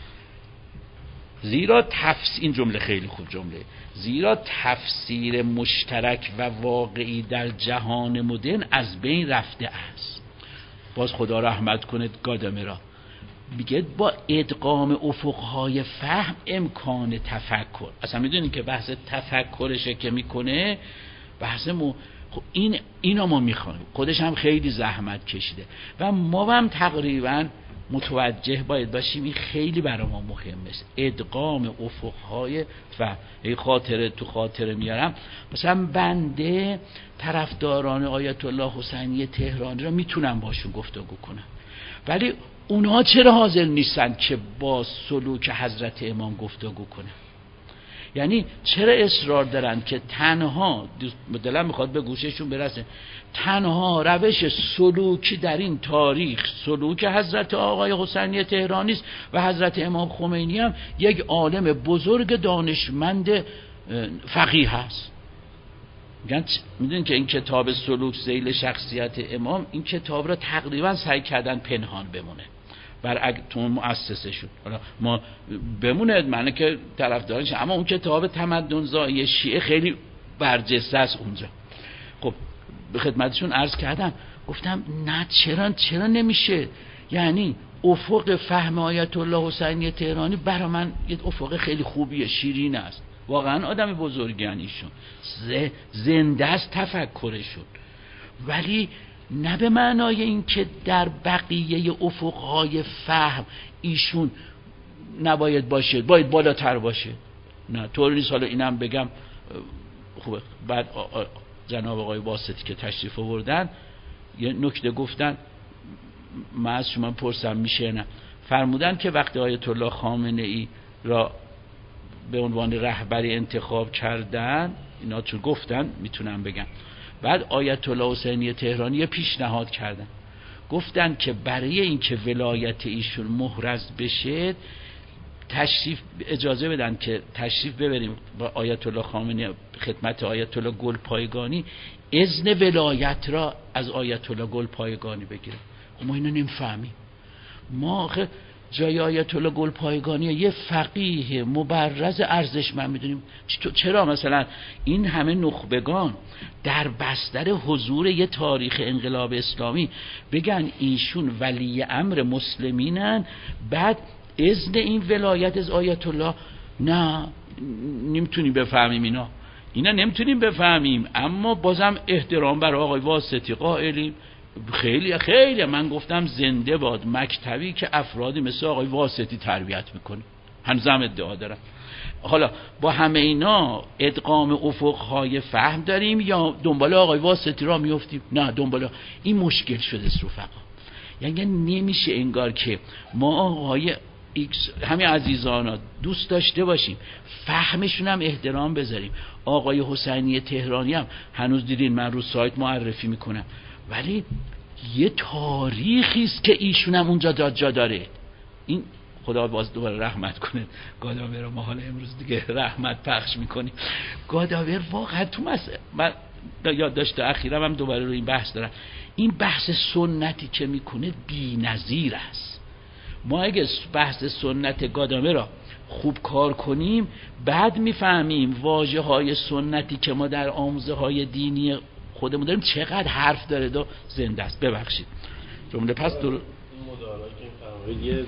زیرا این جمله خیلی خوب جمله، زیرا تفسیر مشترک و واقعی در جهان مدرن از بین رفته است. باز خدا رحمت کنه گادامرا میگه با ادغام افقهای فهم امکان تفکر. اصلا میدونین که بحث تفکرشه که میکنه بحث خب اینا ما میخوایم، خودش هم خیلی زحمت کشیده و ما هم تقریبا متوجه باید باشیم. این خیلی برای ما مهم است، ادغام افقهای و تو خاطره میارم مثلا بنده طرفداران آیت الله حسینی تهرانی را میتونم باشون گفتگو کنم، ولی اونها چرا حاضر نیستن که با سلوک حضرت امام گفتگو کنن؟ یعنی چرا اصرار دارن که تنها دلم میخواد به گوششون برسه تنها روش سلوکی در این تاریخ سلوک حضرت آقای حسینی تهرانی است و حضرت امام خمینی هم یک عالم بزرگ دانشمند فقیه هست. میدونین که این کتاب سلوک ذیل شخصیت امام، این کتاب را تقریبا سعی کردن پنهان بمونه تو مؤسسه شد. حالا ما بمونه معنی که طرفدارش، اما اون کتاب تمدن‌زایی شیعه خیلی برجسته است اونجا. خب به خدمتشون عرض کردم، گفتم نه چرا نمیشه؟ یعنی افق فهم آیت الله حسینی تهرانی برای من یه افق خیلی خوبیه، شیرین است، واقعا آدم بزرگی ایشون، زنده است تفکرشون، ولی نه به معنای این که در بقیه افقهای فهم ایشون نباید باشه، باید بالاتر باشه، نه طور نیست. حالا اینم بگم خوبه. بعد جناب آقای واسطی که تشریف آوردن یه نکته گفتن، من از شما پرسم میشه نه، فرمودن که وقتی آیت الله خامنه ای را به عنوان رهبری انتخاب کردن، اینا چون گفتن میتونم بگم، بعد آیت الله حسینی تهرانی یه پیشنهاد کردن، گفتن که برای اینکه ولایت ایشون محرز بشه تشریف اجازه بدن که تشریف ببریم با آیت الله خامنه‌ای خدمت آیت الله گلپایگانی، اذن ولایت را از آیت الله گلپایگانی بگیریم. ما اینو نمیفهمیم. ما آخه جای آیت الله گلپایگانی یه فقیه مبرز ارزشمند میدونیم، چرا مثلا این همه نخبگان در بستر حضور یه تاریخ انقلاب اسلامی بگن ایشون ولی امر مسلمینن، بعد اذن این ولایت از آیت الله؟ نه نمیتونیم بفهمیم اینا نمیتونیم بفهمیم. اما بازم احترام برای آقای واسطی قائلیم. خیلی خیلی من گفتم زنده باد مکتبی که افرادی مثل آقای واسطی تربیت میکنه، هنوزم ادعا دارم. حالا با همه اینا ادغام افقهای فهم داریم یا دنبال آقای واسطی را میافتیم؟ نه دنبال این مشکل شده است رفقا. یعنی نمیشه انگار که ما آقای همین عزیزانا دوست داشته باشیم، فهمشون هم احترام بذاریم. آقای حسینی تهرانی هم هنوز دیدین من رو سایت معرفی میکنم، ولی یه تاریخی است که ایشون هم اونجا جا داره. این خدا باز دوباره رحمت کنه گاداور رو، ما حالا امروز دیگه رحمت پخش میکنیم. گاداور واقعا تو من یادداشت اخیرم هم دوباره رو این بحث دارم، این بحث سنتی که میکنه بی‌نظیر است. ما اگه بحث سنت گاداور را خوب کار کنیم بعد میفهمیم واژه های سنتی که ما در آموزه های دینی خودمون داریم چقدر حرف داره و زنده است. ببخشید جمله پس در مدارا که یه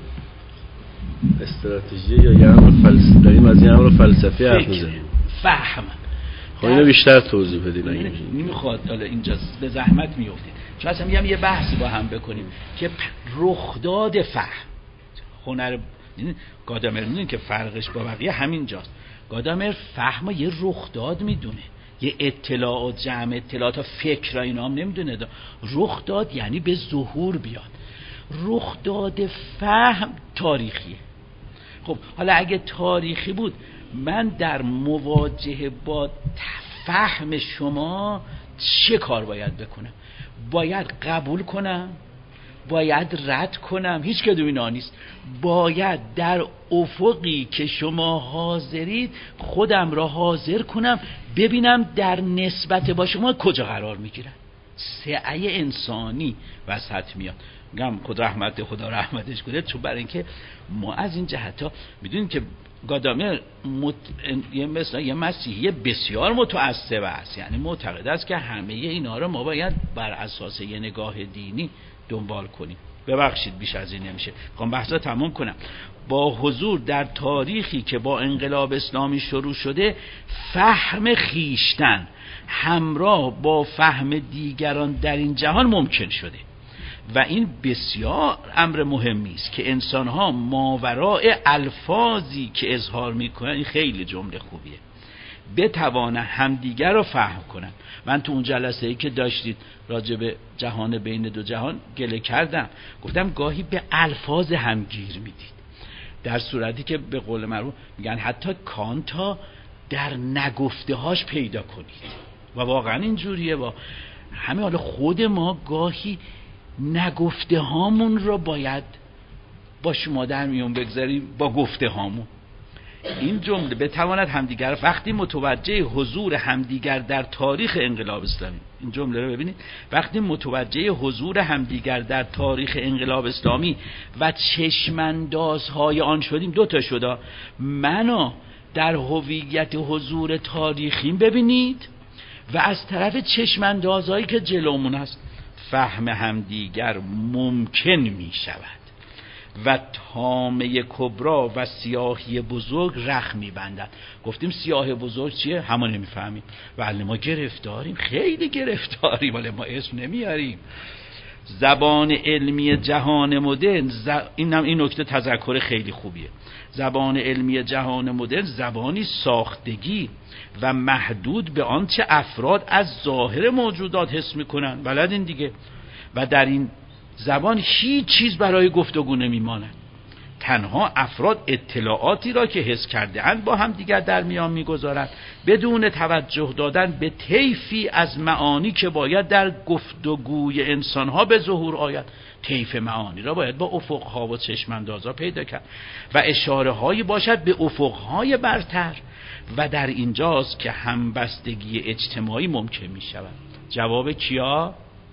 استراتژی یا یه امر فلسفی داریم، از این امر فلسفی حرف میزنیم، فهم. خب اینو بیشتر توضیح بدید. نمیخواد حالا اینجا به زحمت میافتید، چون اصلا میگم یه بحثی با هم بکنیم که رخداد فهم هنر گادامر میدونید که فرقش با بقیه همین جاست. گادامر فهم یه رخداد میدونه، یه اطلاعات جمع اطلاعات فکر اینا هم نمیدونه. رخداد یعنی به ظهور بیاد. رخداد فهم تاریخیه. خب حالا اگه تاریخی بود من در مواجهه با فهم شما چه کار باید بکنم؟ باید قبول کنم؟ باید رد کنم؟ هیچ کدوم اینا نیست. باید در افقی که شما حاضرید خودم را حاضر کنم، ببینم در نسبت با شما کجا قرار میگیرم. سعی انسانی وسط میاد. میگم خود رحمت خدا رحمتش کنه، چون برای اینکه ما از این جهتا میدونیم که گادامر یه مسیحی بسیار متعصب است، یعنی معتقد است که همه اینا رو ما باید بر اساس یه نگاه دینی دنبال کنیم. ببخشید بیش از این نمیشه، میخوام بحثا تمام کنم. با حضور در تاریخی که با انقلاب اسلامی شروع شده، فهم خیشتن همراه با فهم دیگران در این جهان ممکن شده و این بسیار امر مهمی است که انسان‌ها ماوراء الفاظی که اظهار میکنن، این خیلی جمله خوبیه، بتوانن همدیگر رو فهم کنن. من تو اون جلسه‌ای که داشتید راجع به جهان بین دو جهان گله کردم، گفتم گاهی به الفاظ هم گیر میدید، در صورتی که به قول معروف میگن حتی کانتا در نگفته‌هاش پیدا کنید و واقعا اینجوریه. با همه حال خود ما گاهی نگفته هامون رو باید با شما در میون بگذاریم با گفته هامون. این جمله بتواند همدیگر، وقتی متوجه حضور همدیگر در تاریخ انقلاب اسلامی، این جمله رو ببینید، وقتی متوجه حضور همدیگر در تاریخ انقلاب اسلامی و چشماندازهای آن شدیم، دو تا شده، منو در هویت حضور تاریخیم ببینید و از طرف چشماندازهایی که جلومون هست فهم همدیگر ممکن می شود. و طامه کبرا و سیاهی بزرگ رخ میبندند. گفتیم سیاه بزرگ چیه؟ همون نمیفهمیم. ولی ما گرفتاریم، خیلی گرفتاریم، ولی ما اسم نمیاریم. زبان علمی جهان مدرن این نکته تذکر خیلی خوبیه. زبان علمی جهان مدرن زبانی ساختگی و محدود به آنچه افراد از ظاهر موجودات حس میکنن. بلدین دیگه. و در این زبان هیچ چیز برای گفتگو نمیماند. تنها افراد اطلاعاتی را که حس کرده اند با هم دیگر در میان میگذارند بدون توجه دادن به طیفی از معانی که باید در گفتگوی انسانها به ظهور آید. طیف معانی را باید با افقها و چشماندازها پیدا کرد و اشاره هایی باشد به افقهای برتر و در اینجاست که همبستگی اجتماعی ممکن می شود. جواب کیا؟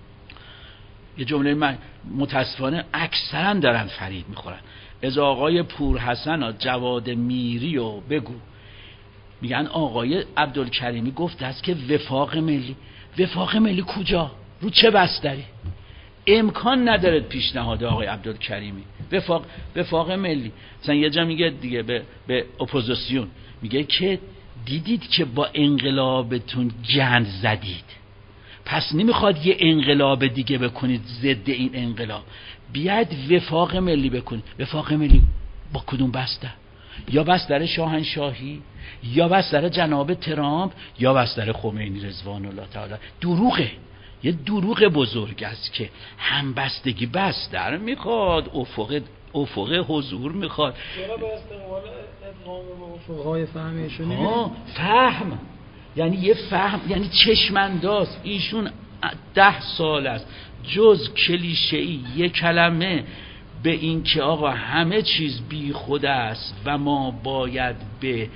یه جمله من متاسفانه اکثرا دارن فرید میخورن. از آقای پورحسن و جواد میری و بگو، میگن آقای عبدالکریمی گفت است که وفاق ملی. وفاق ملی کجا؟ رو چه بستری؟ امکان نداره پیشنهاد آقای عبدالکریمی. وفاق ملی مثلا یه جا میگه دیگه به اپوزیسیون میگه که دیدید که با انقلابتون گند زدید، پس نمیخواد یه انقلاب دیگه بکنید ضد این انقلاب، بیاید وفاق ملی بکنید. وفاق ملی با کدوم بستر؟ یا بستر شاهنشاهی، یا بستر جناب ترامپ، یا بستر خمینی رضوان الله تعالی. دروغه، یه دروغ بزرگ است که همبستگی بستر میخواد، افق حضور میخواد. چرا به استقبال ادغام و افقهای فهمیشونی؟ فهم یعنی یه فهم، یعنی چشمانداز. ایشون 10 سال است جز کلیشه‌ای یک کلمه به این که آقا همه چیز بی خود است و ما باید به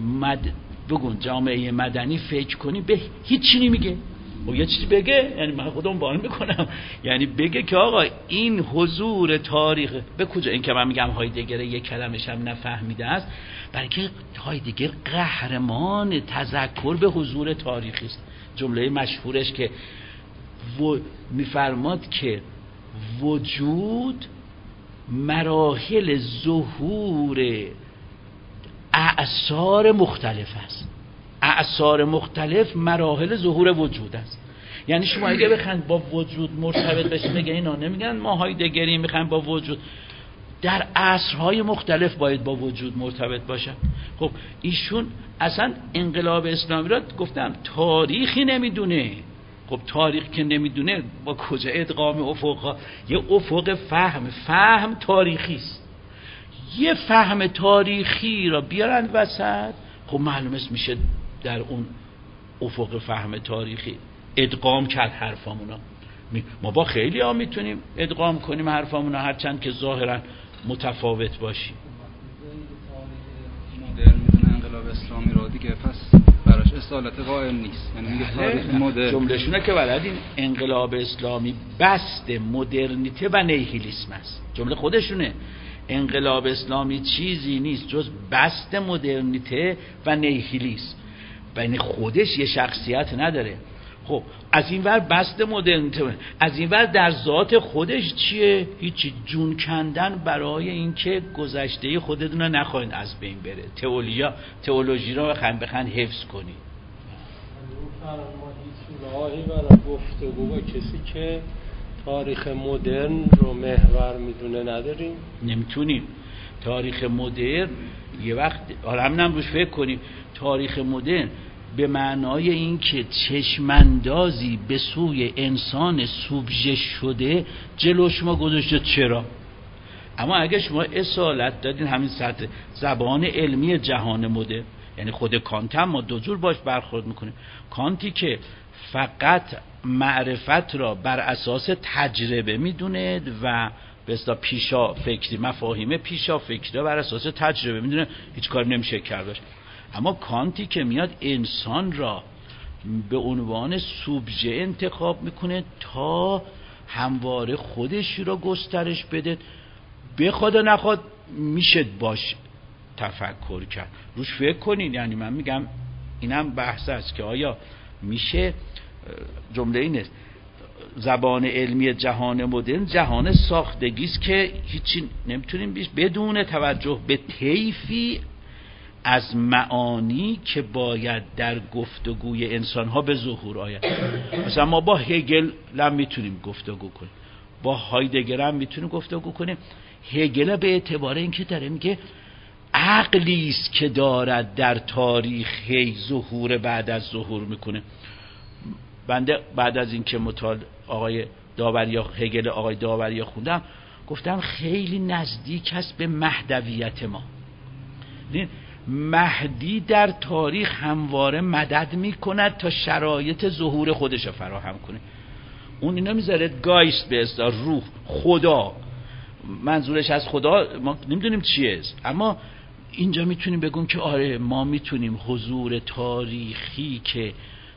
جامعه مدنی فکر کنیم، به هیچی نمیگه. و یه چیزی بگه، یعنی من خودم باور میکنم، یعنی بگه که آقا این حضور تاریخ به کجا. این که من میگم هایدگر یک کلمش هم نفهمیده است، برای که هایدگر قهرمان تذکر به حضور تاریخی است. جمله مشهورش که میفرماد که وجود مراحل ظهور اعصار مختلف است. اعصار مختلف مراحل ظهور وجود است. یعنی شما اگه بخواید با وجود مرتبط بشید، میگن اینا نمیگن ما هایدگری میخوایم با وجود، در عصرهای مختلف باید با وجود مرتبط باشن. خب ایشون اصلا انقلاب اسلامی را گفتم تاریخی نمیدونه. خب تاریخ که نمیدونه با کجا ادغام افقها؟ یه افق فهم تاریخی است. یه فهم تاریخی را بیارن وسط، خب معلوم است میشه در اون افق فهم تاریخی ادغام کرد حرفامونا. ما با خیلی ها میتونیم ادغام کنیم حرفامونا، هرچند که ظاهرا متفاوت باشیم. میدونه انقلاب اسلامی را دیگه، پس براش اصالت قائل نیست. یعنی میگه تاریخ مدرن. جملهشونه که بلدین انقلاب اسلامی بست مدرنیته و نیهیلیسم است. جمله خودشونه. انقلاب اسلامی چیزی نیست جز بست مدرنیته و نیهیلیسم. یعنی خودش یه شخصیت نداره. خب از این ور بست مدرنیته، از این ور در ذات خودش چیه؟ هیچی. جون کندن برای اینکه گذشته خودتون رو نخواین از بین بره. تئولوژی رو بخواین حفظ کنی. راهی برای گفتگو با کسی که تاریخ مدرن رو محور میدونه نداریم؟ نمیتونیم. تاریخ مدرن یه وقت همینم روش فکر کنیم. تاریخ مدرن به معنای این که چشماندازی به سوی انسان سوبژه شده جلو شما گذاشته. چرا؟ اما اگه شما اصالت دادین همین سطح زبان علمی جهان مدرن، یعنی خود کانت هم ما دو جور باش برخورد میکنیم. کانتی که فقط معرفت را بر اساس تجربه میدونه و به اصطلاح پیشا فکری، مفاهیم پیشا فکری بر اساس تجربه میدونه، هیچ کار نمیشه کردش. اما کانتی که میاد انسان را به عنوان سوبژه انتخاب میکنه تا همواره خودش را گسترش بده، بخواد و نخواد میشه باش تفکر کرد، روش فکر کنین. یعنی من میگم اینم بحث است که آیا میشه، جمله اینه زبان علمی جهان مدرن جهان ساختگی است که هیچی نمیتونیم بدون توجه به طیفی از معانی که باید در گفتگوی انسان‌ها به ظهور آید. مثلا ما با هگل هم میتونیم گفتگو کنیم، با هایدگر هم میتونیم گفتگو کنیم. هگل به اعتبار اینکه داره میگه عقلی است که دارد در تاریخ هی ظهور بعد از ظهور میکنه. بنده بعد از اینکه مطالعه آقای داوریا خوندم گفتم خیلی نزدیک است به مهدویت ما. مهدی در تاریخ همواره مدد میکند تا شرایط ظهور خودش رو فراهم کنه. اون اینا میذاره گایست به اصطلاح روح، خدا، منظورش از خدا ما نمیدونیم چیه، اما اینجا میتونیم بگیم که آره ما میتونیم حضور تاریخی که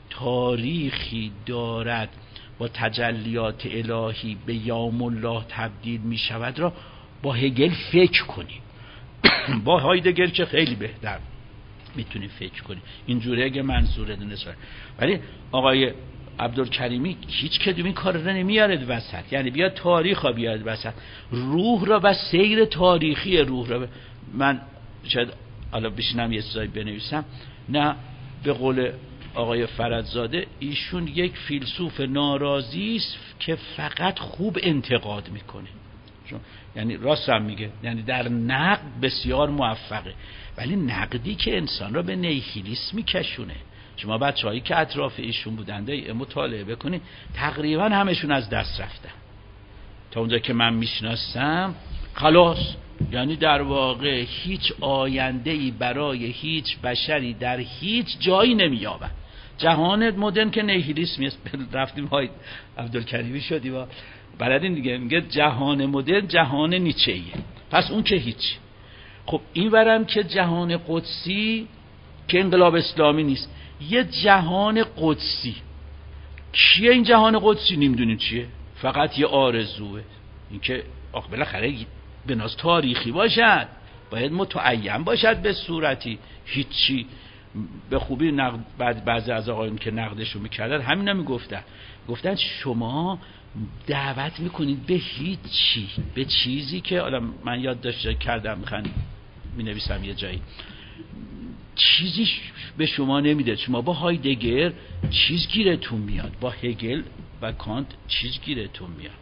تاریخی دارد با تجلیات الهی به یوم الله تبدیل میشود را با هگل فکر کنیم. با هایدگر که خیلی بهتر میتونیم فکر کنیم. اینجوری اگه منظور دونست. ولی آقای عبدالکریمی هیچ کدوم این کار را نمیاره وسط، یعنی بیاد تاریخ ها بیاد وسط، روح را و سیر تاریخی روح را من شاید حالا بشینم یه چیزایی بنویسم. نه، به قول آقای فرزاده ایشون یک فیلسوف ناراضی است که فقط خوب انتقاد میکنه. یعنی راست هم میگه، یعنی در نقد بسیار موفقه، ولی نقدی که انسان را به نیهیلیسم میکشونه. شما بچه‌هایی که اطراف ایشون بودند مطالعه بکنید، تقریبا همشون از دست رفتن. تا اونجا که من میشناسم خلاص، یعنی در واقع هیچ آینده‌ای برای هیچ بشری در هیچ جایی نمی‌یابد. جهان مدرن که نیهیلیسم است. رفتیم های عبدالکریمی شدی و بلدین دیگه، میگه جهان مدرن جهان نیچه‌ایه، پس اون که هیچ. خب این ورم که جهان قدسی که انقلاب اسلامی نیست، یه جهان قدسی. کیه این جهان قدسی؟ نمیدونیم چیه، فقط یه آرزوه. این که آخه بالاخره بناس تاریخی باشد، باید متعین باشد به صورتی. هیچی به خوبی بعضی از آقایون که نقدشو میکردن همینا گفتن شما دعوت میکنید به هیچی، به چیزی که حالا من یادداشت کردم مینویسم یه جایی، چیزی به شما نمیده. شما با هایدگر چیز گیرتون میاد، با هگل و کانت چیز گیرتون میاد.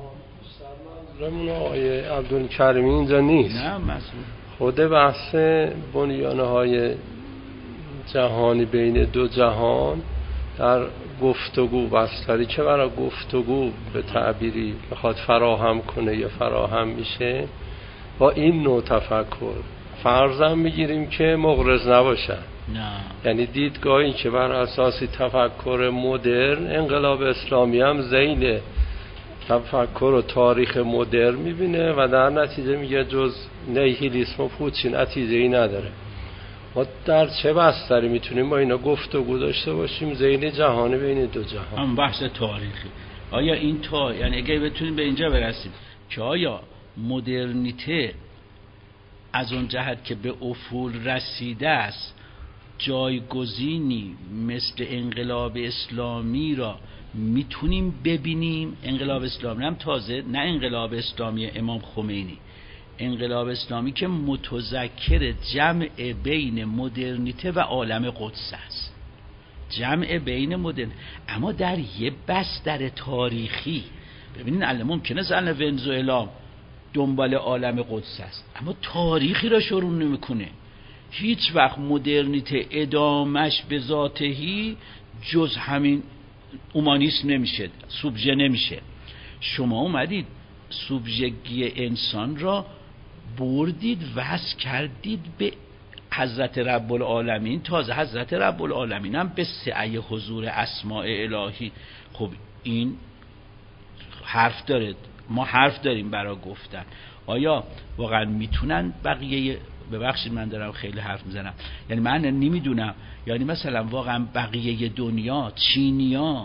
رمون آقای عبدالکریمی اینجا نیست. نه مسئول خود بحث بنیانه های جهانی بین دو جهان در گفتگو، بستری که برای گفتگو به تعبیری بخواد فراهم کنه یا فراهم میشه، با این نوع تفکر فرضاً میگیریم که مغرض نباشن. نه، یعنی دیدگاهی که بر اساسی تفکر مدرن، انقلاب اسلامی هم ذیل تفکر و تاریخ مدرن میبینه و در نتیجه میگه جز نیهیلیسم و پوچی نتیجه‌ای نداره. ما در چه بستری میتونیم با اینا گفتگو داشته باشیم ذیل جهان بین دو جهان؟ هم بحث تاریخی. آیا این یعنی اگه بتونیم به اینجا برسیم که آیا مدرنیته از اون جهت که به افول رسیده است جایگزینی مثل انقلاب اسلامی را میتونیم ببینیم؟ انقلاب اسلامی هم تازه نه انقلاب اسلامی امام خمینی، انقلاب اسلامی که متذکر جمع بین مدرنیته و عالم قدس است، جمع بین مدرن، اما در یه بستر تاریخی. ببینین الان ممکنه زن ونزوئلا دنبال عالم قدس است، اما تاریخی را شروع نمیکنه. هیچ وقت مدرنیته ادامش به ذاتهی جز همین اومانیسم نمیشه، سوبژه نمیشه. شما اومدید سوبژگی انسان را بردید وصل کردید به حضرت رب العالمین. تازه حضرت رب العالمین هم به سعی حضور اسماء الهی. خب این حرف داره، ما حرف داریم برای گفتن. آیا واقعا میتونن بقیه، ببخشید من دارم خیلی حرف میزنم، یعنی من نمیدونم، یعنی مثلا واقعا بقیه دنیا، چینیا،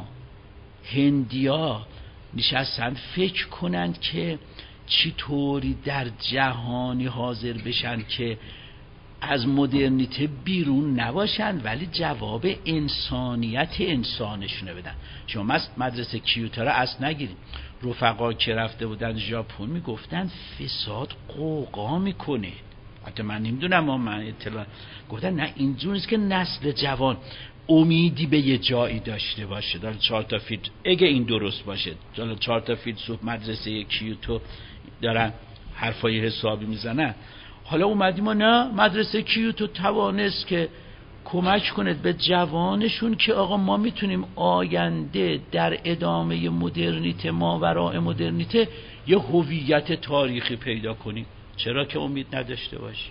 هندیا نشستن فکر کنند که چی طوری در جهانی حاضر بشن که از مدرنیته بیرون نباشن ولی جواب انسانیت انسانشونه بدن. شما مدرسه کیوتو را اصلا نگیریم. رفقا که رفته بودن ژاپن میگفتن فساد قوقا میکنه. حتی من نمیدونم اما من اطلاع گفتن نه اینجور نیست که نسل جوان امیدی به یه جایی داشته باشه. داره 4 تا فیلسوف اگه این درست باشه، داره 4 تا فیلسوف مدرسه کیوتو دارن حرفای حسابی میزنن. حالا اومدیم ما نه مدرسه کیوتو توانست که کمک کنه به جوانشون که آقا ما میتونیم آینده در ادامه مدرنیته ماوراء مدرنیته یه هویت تاریخی پیدا کنیم. چرا که امید نداشته باشی؟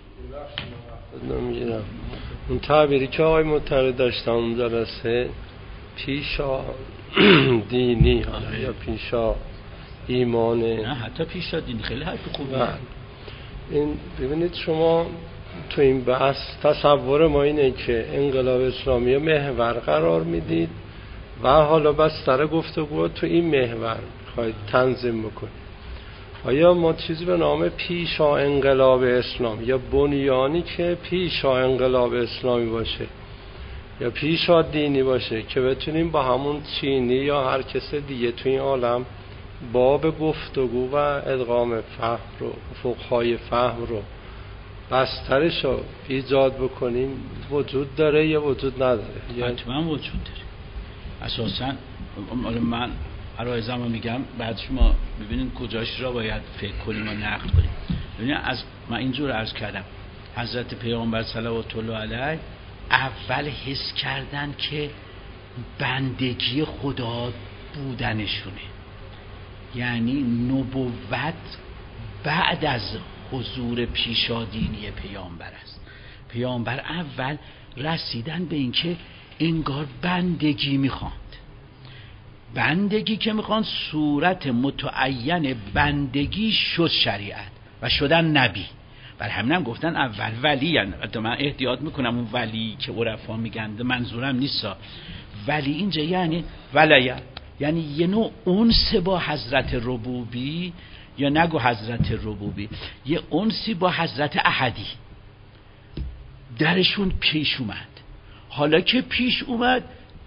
نمیگیرم اون تعبیری که آقای معتقد داشتن اون جلسه پیشا دینی یا پیشا ایمانه، نه حتی پیشا دینی، خیلی حرف خوبه. این ببینید شما تو این بحث تصور ما اینه که انقلاب اسلامی محور قرار میدید و حالا بستر گفتگو تو این محور خواهید تنظیم بکنید. آیا ما چیزی به نام پیشا انقلاب اسلامی یا بنیانی که پیشا انقلاب اسلامی باشه یا پیشا دینی باشه که بتونیم با همون چینی یا هر کس دیگه تو این عالم باب گفتگو و ادغام فهم رو افقهای فهم رو بسترش رو ایجاد بکنیم وجود داره یا وجود نداره؟ حتما وجود داره. اساساً من عرایزم رو میگم بعد شما ببینید کجاش را باید فکر کنیم و نقد کنیم. ببینید من اینجور عرض کردم حضرت پیامبر صلوات الله علیه اول حس کردن که بندگی خدا بودنشونه، یعنی نبوت بعد از حضور پیشادینی پیامبر است. پیامبر اول رسیدن به اینکه انگار بندگی میخواند، بندگی که میخوان صورت متعین بندگی شد شریعت و شدن نبی. بر همینم گفتن اول ولی، حتی من احتیاط میکنم اون ولی که عرفا میگن منظورم نیست. ولی اینجا یعنی ولایت، یعنی یه نوع انس با حضرت ربوبی، یا نگو حضرت ربوبی، یه انسی با حضرت احدی درشون پیش اومد. حالا که پیش اومد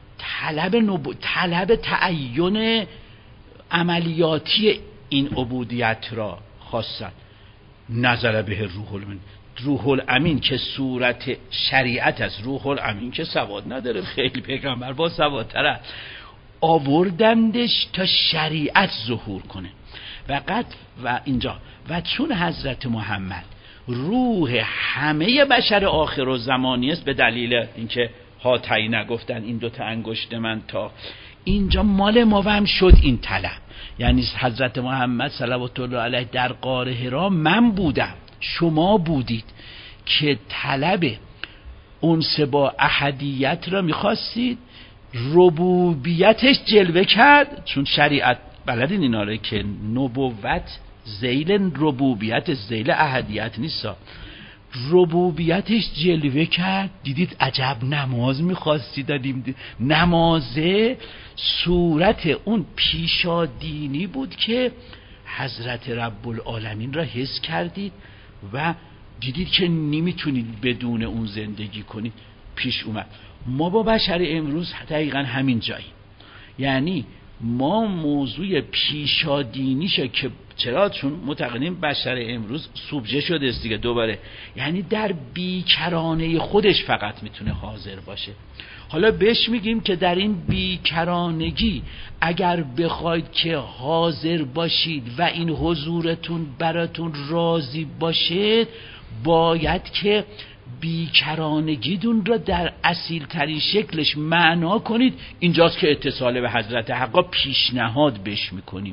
طلب تعین عملیاتی این عبودیت را خواستن. نزل به روح الامین که صورت شریعت است. روح الامین که سواد نداره، خیلی پیغمبر با سوادتره، آوردندش تا شریعت ظهور کنه. و اینجا و چون حضرت محمد روح همه بشر آخر و زمانی است، به دلیل اینکه هاتایی نگفتن این 2 انگشت من تا اینجا مال ما هم شد این طلب. یعنی حضرت محمد صلوات الله علیه در غار حرا من بودم، شما بودید که طلب انس با احدیت را میخواستید، ربوبیتش جلوه کرد. چون شریعت بلدین اینا رو که نبوت ذیل ربوبیت ذیل احدیت نیست، ربوبیتش جلوه کرد. دیدید عجب نماز میخواستی دادیم، نمازه صورت اون پیشادینی بود که حضرت رب العالمین را حس کردید و دیدید که نمیتونید بدون اون زندگی کنید. پیش اومد. ما با بشر امروز دقیقا همین جاییم. یعنی ما موضوع پیشادینیشه که چرا؟ چون معتقدیم بشر امروز سوبژه شده است دیگه دوباره، یعنی در بیکرانه خودش فقط میتونه حاضر باشه. حالا بهش میگیم که در این بیکرانگی اگر بخواید که حاضر باشید و این حضورتون براتون راضی باشید، باید که بیکرانگیدون را در اصیل ترین شکلش معنا کنید. اینجاست که اتصال به حضرت حقا پیشنهاد بهش میکنیم.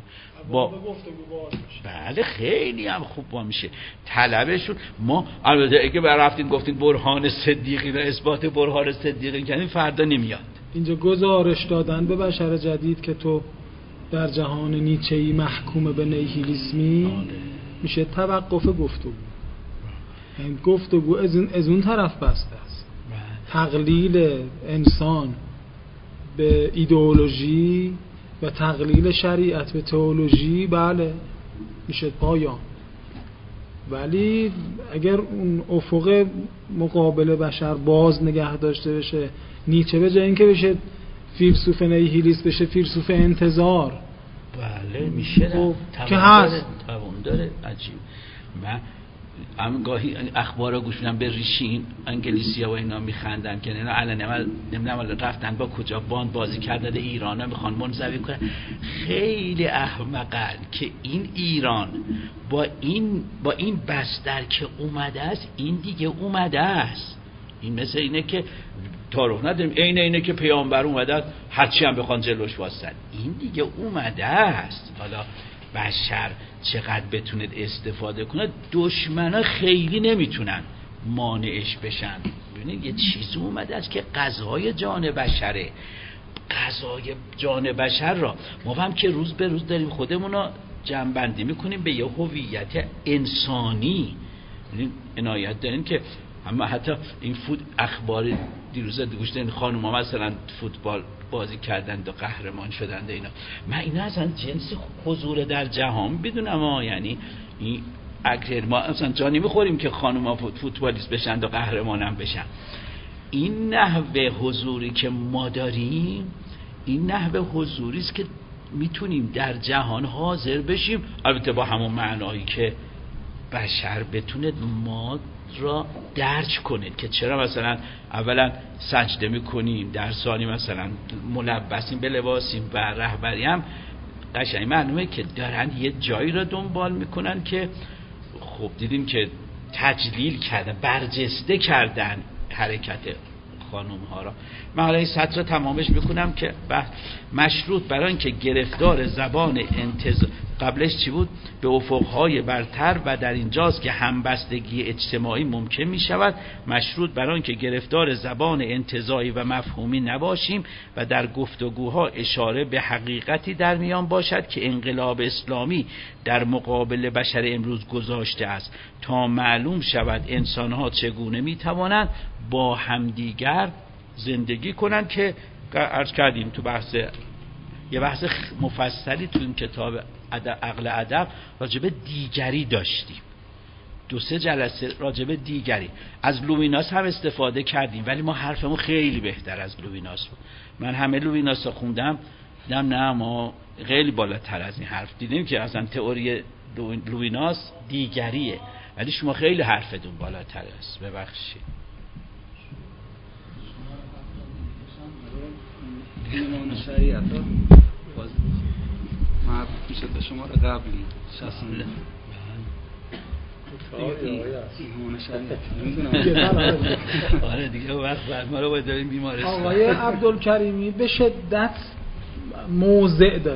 بله خیلی هم خوب با میشه طلبشون. ما البته اگه برفتیم گفتیم برهان صدیقی و اثبات برهان صدیقی کردیم، فردا نمیاد. اینجا گزارش دادن به بشر جدید که تو در جهان نیچه‌ای محکوم به نیهیلیسمی میشه توقف گفتگو. این گفتگو از اون طرف بسته است. تقلیل انسان به ایدئولوژی و تقلیل شریعت به تئولوژی بله میشه پایان. ولی اگر اون افق مقابل بشر باز نگه داشته بشه، نیچه به جای اینکه بشه فیلسوف نیهیلیست بشه فیلسوف انتظار، بله میشه که هست توان داره. عجیب. من هم گاهی اخبار رو گوش میدم به ریشی این انگلیسی ها و اینا میخندن که اینا الان نمیدونم رفتن با کجا باند بازی کردن ایران ها میخوان منزوی کنن. خیلی احمقن که این ایران با این بستر که اومده است، این دیگه اومده است. این مثل اینه که تعارف نداریم، اینه که پیامبر اومده هرچی هم بخوان جلوش واسن، این دیگه اومده است. حالا بشر چقدر بتونه استفاده کنه، دشمنا خیلی نمیتونن مانعش بشن. ببینید یه چیزی اومده است که غذای جان بشره. غذای جان بشر را ما هم که روز به روز داریم خودمون رو جمع‌بندی میکنیم به یه هویت انسانی. عنایت دارین که اما حتی این اخبار دیروز گوش دادین خانوما مثلا فوتبال بازی کردند و قهرمان شدند اینا. من اینا اصلا جنس حضور در جهان بدونم یعنی این اگر ما اصلا جا نمیخوریم که خانوما فوتبالیست بشن و قهرمانم بشن. این نحوه حضوری که ما داریم، این نحوه حضوری است که میتونیم در جهان حاضر بشیم، البته با همون معنایی که بشر بتونه ما را درک کنه که چرا مثلا اولا سجده میکنیم، در ثانی مثلا ملبسیم به لباسیم و رهبری هم قشنگ معلومه که دارن یه جایی را دنبال میکنن که خب دیدیم که تجلیل کردن، برجسته کردن حرکت خانوم ها را. من حالا این سطر تمامش میکنم که مشروط برای اینکه گرفتار زبان قبلش چی بود؟ به افقهای برتر و در اینجاست که همبستگی اجتماعی ممکن می شود. مشروط برای اینکه گرفتار زبان انتزاعی و مفهومی نباشیم و در گفتگوها اشاره به حقیقتی در میان باشد که انقلاب اسلامی در مقابل بشر امروز گذاشته است تا معلوم شود انسانها چگونه می توانند با همدیگر زندگی کنند، که عرض کردیم تو یه بحث مفصلی تو این کتاب عقل ادب راجب دیگری داشتیم، 2-3 جلسه راجب دیگری. از لویناس هم استفاده کردیم ولی ما حرفمون خیلی بهتر از لویناس بود. من همه لویناس رو خوندم، دیدم نه ما خیلی بالاتر از این حرف. دیدیم که اصلا تئوری لویناس دیگریه ولی شما خیلی حرفتون بالاتر است. ببخشید. ایمان شریعت ها باز مربوط میشه به شما رو قبلی 60 ایمان شریعت نمیدونم. آره دیگه وقت بعد ما رو باید داریم بیمارستان. آقای عبدالکریمی به شدت موضع داره،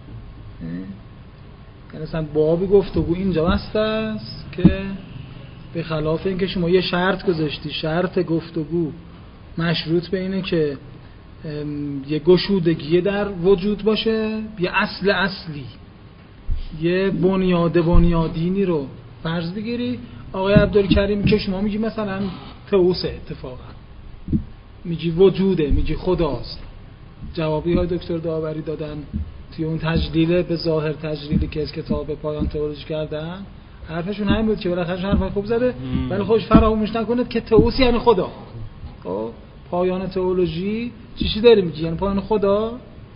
یعنی مثلا بابی گفتگو اینجا است که به خلاف اینکه شما یه شرط گذاشتی، شرط گفتگو مشروط به اینه که یه گشودگی در وجود باشه، یه اصلی، یه بنیادینی رو فرض بگیری. آقای عبدالکریم که شما میگی مثلا تئوسه، اتفاقا میگی وجوده، میگی خداست. جوابی های دکتر داوری دادن توی اون تجلیل به ظاهر تجلیلی که از کتاب پایان تئولوژی کردن، حرفشون همین بود که بالاخره حرف خوب زده ولی خودش فراموش نکنید که تئوس یعنی خدا. خب پایان تئولوژی چیزی داره میگه یعنی پایان خدا.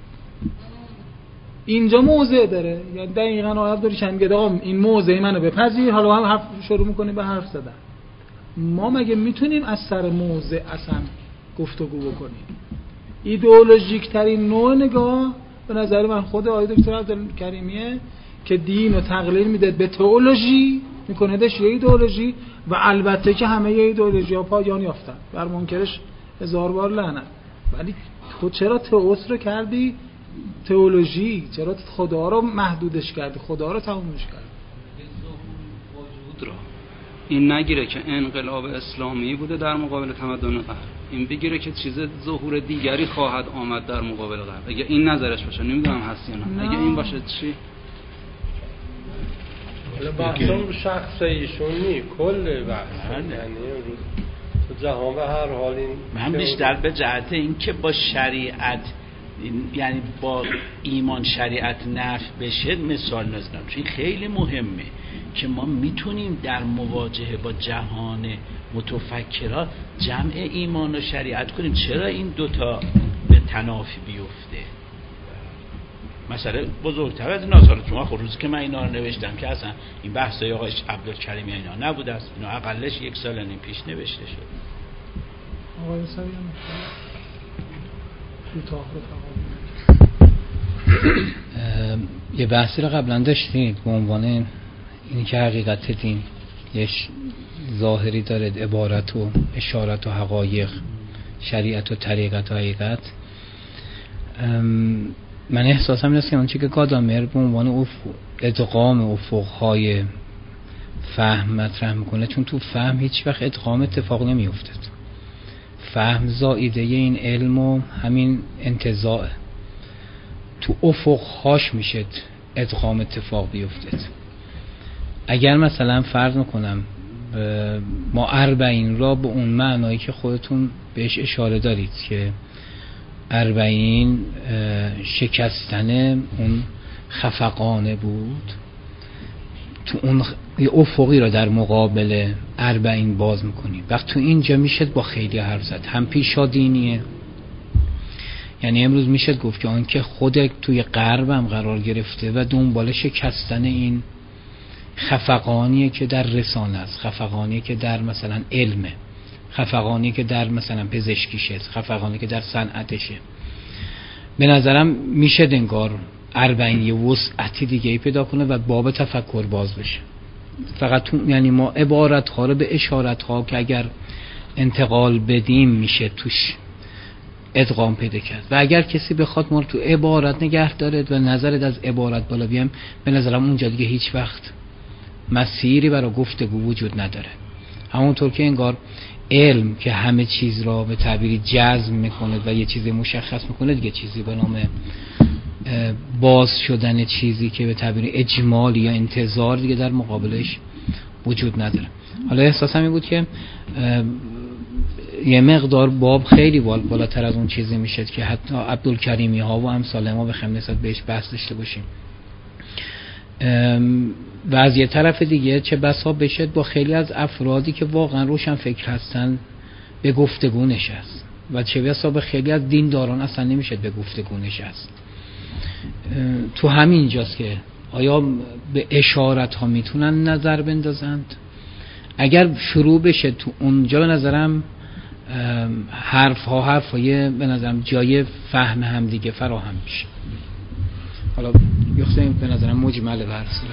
اینجا موضع داره، یعنی دقیقاً آیات داره که میگه آقا این موضع منو بپذیر، حالا هم حرف شروع میکنیم به حرف زدن. ما مگه میتونیم از سر موضع اصلا گفتگو بکنیم؟ ایدئولوژیک ترین نوع نگاه به نظر من خود آقای دکتر عبدالکریمیه که دین رو تقلیل میده به تئولوژی، میکنهش یه ایدئولوژی و البته که همه یه ایدئولوژی ها پایان یافتن، بر منکرش 1000 بار لعنت. ولی تو چرا تئوس رو کردی تئولوژی؟ چرا خدا رو محدودش کردی، خدا رو تمومش کردی؟ وجود را این نگیره که انقلاب اسلامی بوده در مقابل تمدن غرب، این بگیره که چیز ظهور دیگری خواهد آمد در مقابل غرب. اگه این نظرش باشه، نمیدونم هست یا نه. اگه این باشه چی؟ حالا بحثم شخص ایشون نی، کل بحث یعنی امروز تو جهان به هر حال این من بیشتر به جهت این که با شریعت یعنی با ایمان شریعت نفی بشه مثال نزدم، چون خیلی مهمه که ما میتونیم در مواجهه با جهان متفکرها جمع ایمان و شریعت کنیم. چرا این دوتا به تنافی بیفته؟ مثلا بزرگتر از این آثار شما خب روزی که من اینا رو نوشتم که اصلا این بحثای آقای عبدالکریمی اینا نبود است، اینا اقلش 1 سال و نیم پیش نوشته شد. آقای موسوی کوتاه یه بحثی رو قبلا داشتید به عنوان این که حقیقت دین یه ظاهری داره، عبارت و اشارت و حقایق، شریعت و طریقت و حقیقت. من احساسم اینه که اون چیزی که گادامر به عنوان ادغام افقهای فهم مطرح میکنه، چون تو فهم هیچ وقت ادغام اتفاق نمیافتد. فهم زائیده این علم و همین انتزاعه، تو افقهاش میشه ادغام اتفاق بیفتد. اگر مثلا فرض میکنم ما 40 را به اون معنایی که خودتون بهش اشاره دارید که 40 شکستن اون خفقانه بود، تو اون افقی را در مقابل 40 باز میکنیم. وقت تو اینجا میشه با خیلی حرف زد، هم پیشادینیه، یعنی امروز میشه گفت که آن که خود توی غرب هم قرار گرفته و دنبال شکستن این خفقانیه که در رسانه است، خفقانیه که در مثلا علمه، خفقانی که در مثلا پزشکیشه، خفقانی که در صنعتشه. به نظرم میشه انگار 40 یه وسعتی دیگه ای پیدا کنه و باب تفکر باز بشه. فقط یعنی ما عبارت ها رو به اشارت ها که اگر انتقال بدیم میشه توش ادغام پیدا کرد. و اگر کسی بخواد ما رو تو عبارت نگه داره و نظرت از عبارت بالا بیام، به نظرم اونجا دیگه هیچ وقت مسیری برای گفتگو وجود نداره. همونطور که انگار علم که همه چیز را به تعبیری جزم میکنه و یه چیزی مشخص میکنه، دیگه چیزی به نام باز شدن چیزی که به تعبیری اجمال یا انتظار دیگه در مقابلش وجود نداره. حالا احساسم این بود که یه مقدار باب خیلی بالاتر از اون چیزی میشه که حتی عبدالکریمی ها و امثال ما بخوایم نسبت بهش بحث داشته باشیم. و از یه طرف دیگه چه بسا بشه با خیلی از افرادی که واقعا روشن فکر هستن به گفتگو نشست و چه بسا به خیلی از دینداران اصلا نمیشه به گفتگو نشست. تو همین جاست که آیا به اشارت ها میتونن نظر بندازند؟ اگر شروع بشه تو اونجا به نظرم حرفای به نظرم جای فهم هم دیگه فراهم میشه. حالا یخصیم به نظرم مجمل برسه.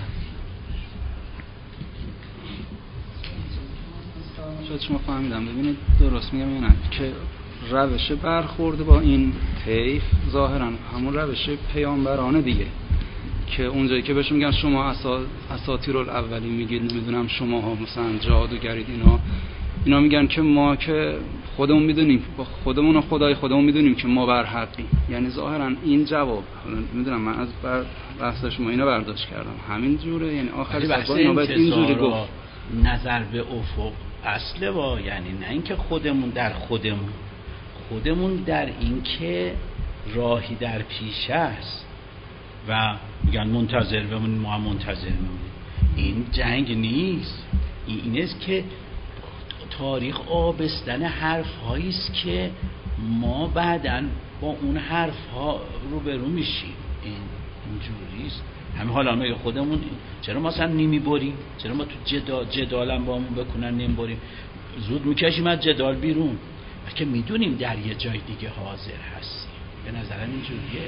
شاید شما فهمیدم. ببینید درست میگم یا نه که روش برخورد با این طیف ظاهرا همون روش پیامبرانه دیگه، که اونجایی که بهش میگن شما اساطیر الاولی میگید، نمیدونم شما ها مثلا جادوگرید، اینا میگن که ما که خودمون میدونیم، با خودمون و خدای خودمون میدونیم که ما بر حقیم. یعنی ظاهرا این جواب میدونم من از بحث شما اینو برداشت کردم همین جوره، یعنی آخری بحث اینا باید اینجوری گفت. نظر به افق اصله با، یعنی نه اینکه خودمون در خودمون در این که راهی در پیش است و میگن منتظر بمونیم، ما هم منتظر میمونیم. این جنگ نیست، این است که تاریخ آبستن حرف هایی است که ما بعداً با اون حرف ها روبرو میشیم. این اینجوری است. همین حالا خودمون چرا مثلا نمیبریم؟ چرا ما تو جدالم با همون بکنن نمیبریم؟ زود میکشیم از جدال بیرون که میدونیم در یه جای دیگه حاضر هستیم. به نظرم اینجوریه.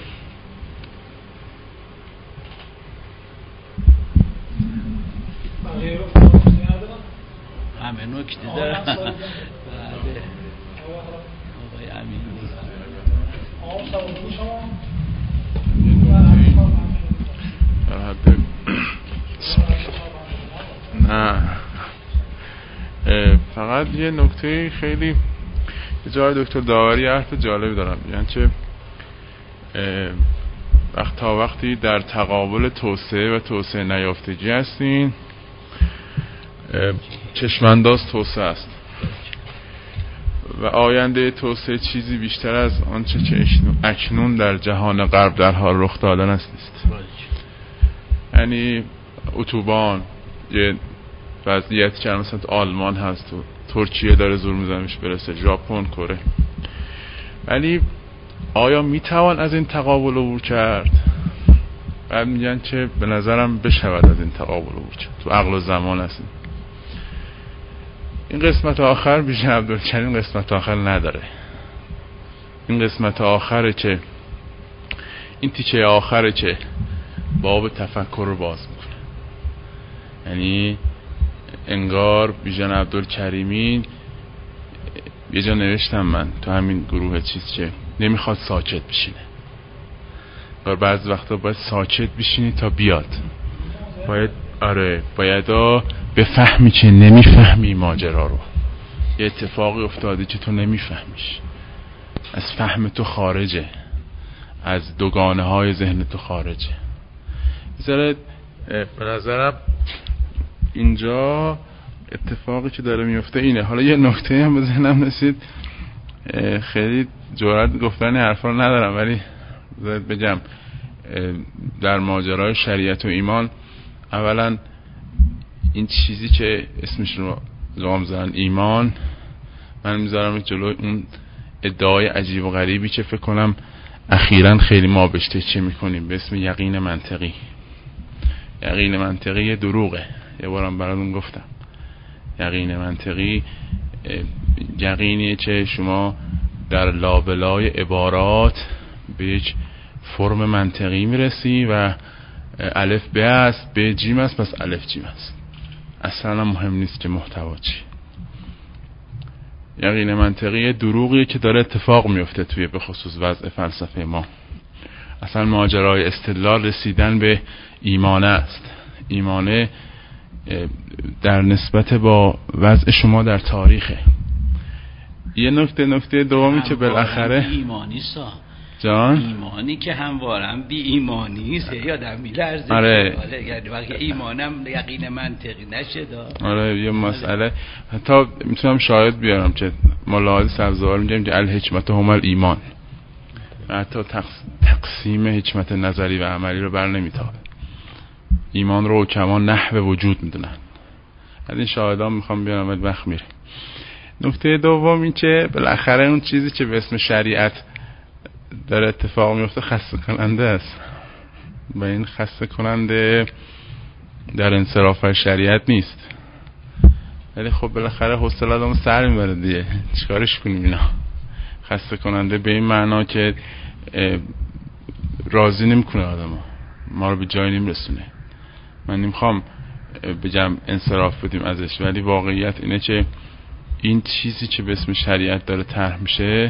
همه نکته داره. بله آقای امین در حد نه فقط یه نکته خیلی جای دکتر داوری حرف جالبی دارم، یعنی چه وقتی در تقابل توسعه و توسعه نیافتگی هستین، چشمانداز توسعه است و آینده توسعه چیزی بیشتر از آنچه که اکنون در جهان غرب در حال رخ دادن است. یعنی اتوبان، یه وضعیتی که مثلا تو آلمان هست، تو ترکیه داره زور میزنش برسه، ژاپن، کره. ولی آیا میتوان از این تقابل عبور کرد؟ بعد میگن که به نظرم بشود از این تقابل عبور کرد، تو عقل و زمان هست. این قسمت آخر بیژن عبدالکریم قسمت آخر نداره. این قسمت آخره که این تیکه آخره که باب تفکر رو باز میکنه. یعنی انگار بیژن عبدالکریمی، یه جا نوشتم من تو همین گروه چیز که نمیخواد ساکت بشینه. بعضی وقتا باید ساکت بشینی تا بیاد. باید بفهمی که نمیفهمی ماجرا رو. یه اتفاقی افتاده که تو نمیفهمیش، از فهم تو خارجه، از دوگانه های ذهن تو خارجه. به نظرم اینجا اتفاقی که داره میفته اینه. حالا یه نکته هم به ذهنم رسید، خیلی جرأت گفتن حرفا رو ندارم ولی باید بگم. در ماجرای شریعت و ایمان، اولا این چیزی که اسمش رو گام زدن ایمان، من میذارم جلوی اون ادعای عجیب و غریبی که فکر کنم اخیراً خیلی ما بهش تکیه میکنیم به اسم یقین منطقی. یقین منطقی دروغه. یه بارم براتون گفتم یقین منطقی یقینیه که شما در لابلای عبارات به یک فرم منطقی میرسی و الف ب است، ب جیم است، پس الف جیم است. اصلا مهم نیست که محتوا چی. یقین منطقی دروغیه که داره اتفاق میفته توی به خصوص وضع فلسفه ما. اصلا ماجرای استدلال رسیدن به ایمانه است. ایمانه در نسبت با وضع شما در تاریخه. یه نکته دومی که بالاخره ایمانی سا جان ایمانی که هموارم بی ایمانی است یا در میلرزه. آره یعنی وقتی ایمانم یقین منطقی نشه آره یه مسئله. حتی میتونم شاهد بیارم که ملاحظه سبزوار میگم که الحکمت هم الایمان، حتی تقسیم حکمت نظری و عملی رو بر نمیتابه. ایمان رو کمان نحو وجود میدونن. از این شاهدان میخوام بیارم وقت وقت میره. نکته دوم این که بالاخره اون چیزی که به اسم شریعت داره اتفاق میفته خسته کننده است و این خسته کننده در انصراف شریعت نیست، ولی خب بالاخره حوصله آدمو سر میبره دیگه، چیکارش کنیم اینا. خسته کننده به این معنا که راضی نمیکنه آدمو، ما رو به جایی نمیرسونه. من نمیخوام بگم انصراف بدیم ازش، ولی واقعیت اینه که این چیزی که به اسم شریعت داره طرح میشه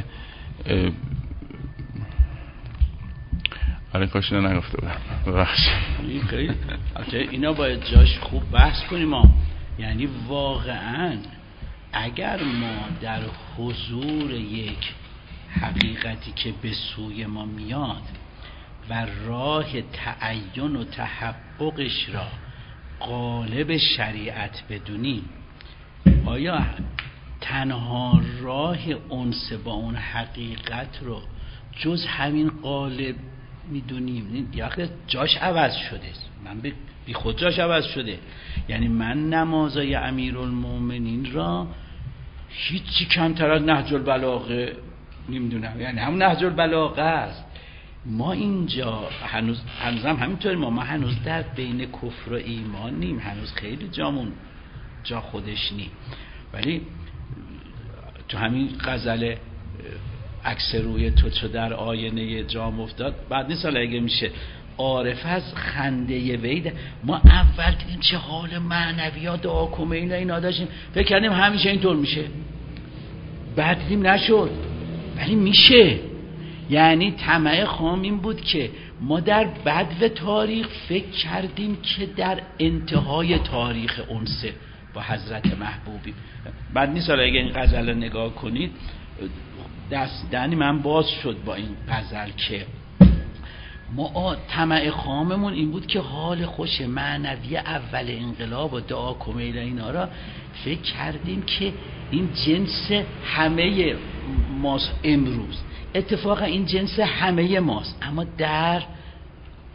آره کاش اینو نگفته بودم ببخشید. اینا باید جاش خوب بحث کنیم یعنی واقعا اگر ما در حضور یک حقیقتی که به سوی ما میاد و راه تعین و تحققش را قالب شریعت بدونیم، آیا تنها راه انس با اون حقیقت رو جز همین قالب میدونیم؟ یا جاش عوض شده، من بی خود جاش عوض شده. یعنی من نمازای امیرالمومنین را هیچی کمتر از نهج البلاغه نمیدونم، یعنی همون نهج البلاغه است. ما اینجا هنوز هم همینطوریم، ما هنوز در بین کفر و ایمان نیم، هنوز خیلی جامون جا خودش نیم. ولی تو همین غزل عکس روی تو در آینه جام افتاد بعد نیست، حالا اگه میشه عارف از خنده وید ما اول دیدیم چه حال معنویات دعا کمیل اینا داشتیم، فکر کردیم همیشه اینطور میشه، بعد دیدیم نشد ولی میشه. یعنی طمع خام این بود که ما در بدو تاریخ فکر کردیم که در انتهای تاریخ انسه با حضرت محبوبی. بعد نیست حالا اگه این غزل نگاه کنید دستانی من باز شد با این غزل که ما طمع خاممون این بود که حال خوش معنوی اول انقلاب و دعا کمیل اینا را فکر کردیم که این جنس همه ماست امروز. اتفاقا این جنس همه ماست، اما در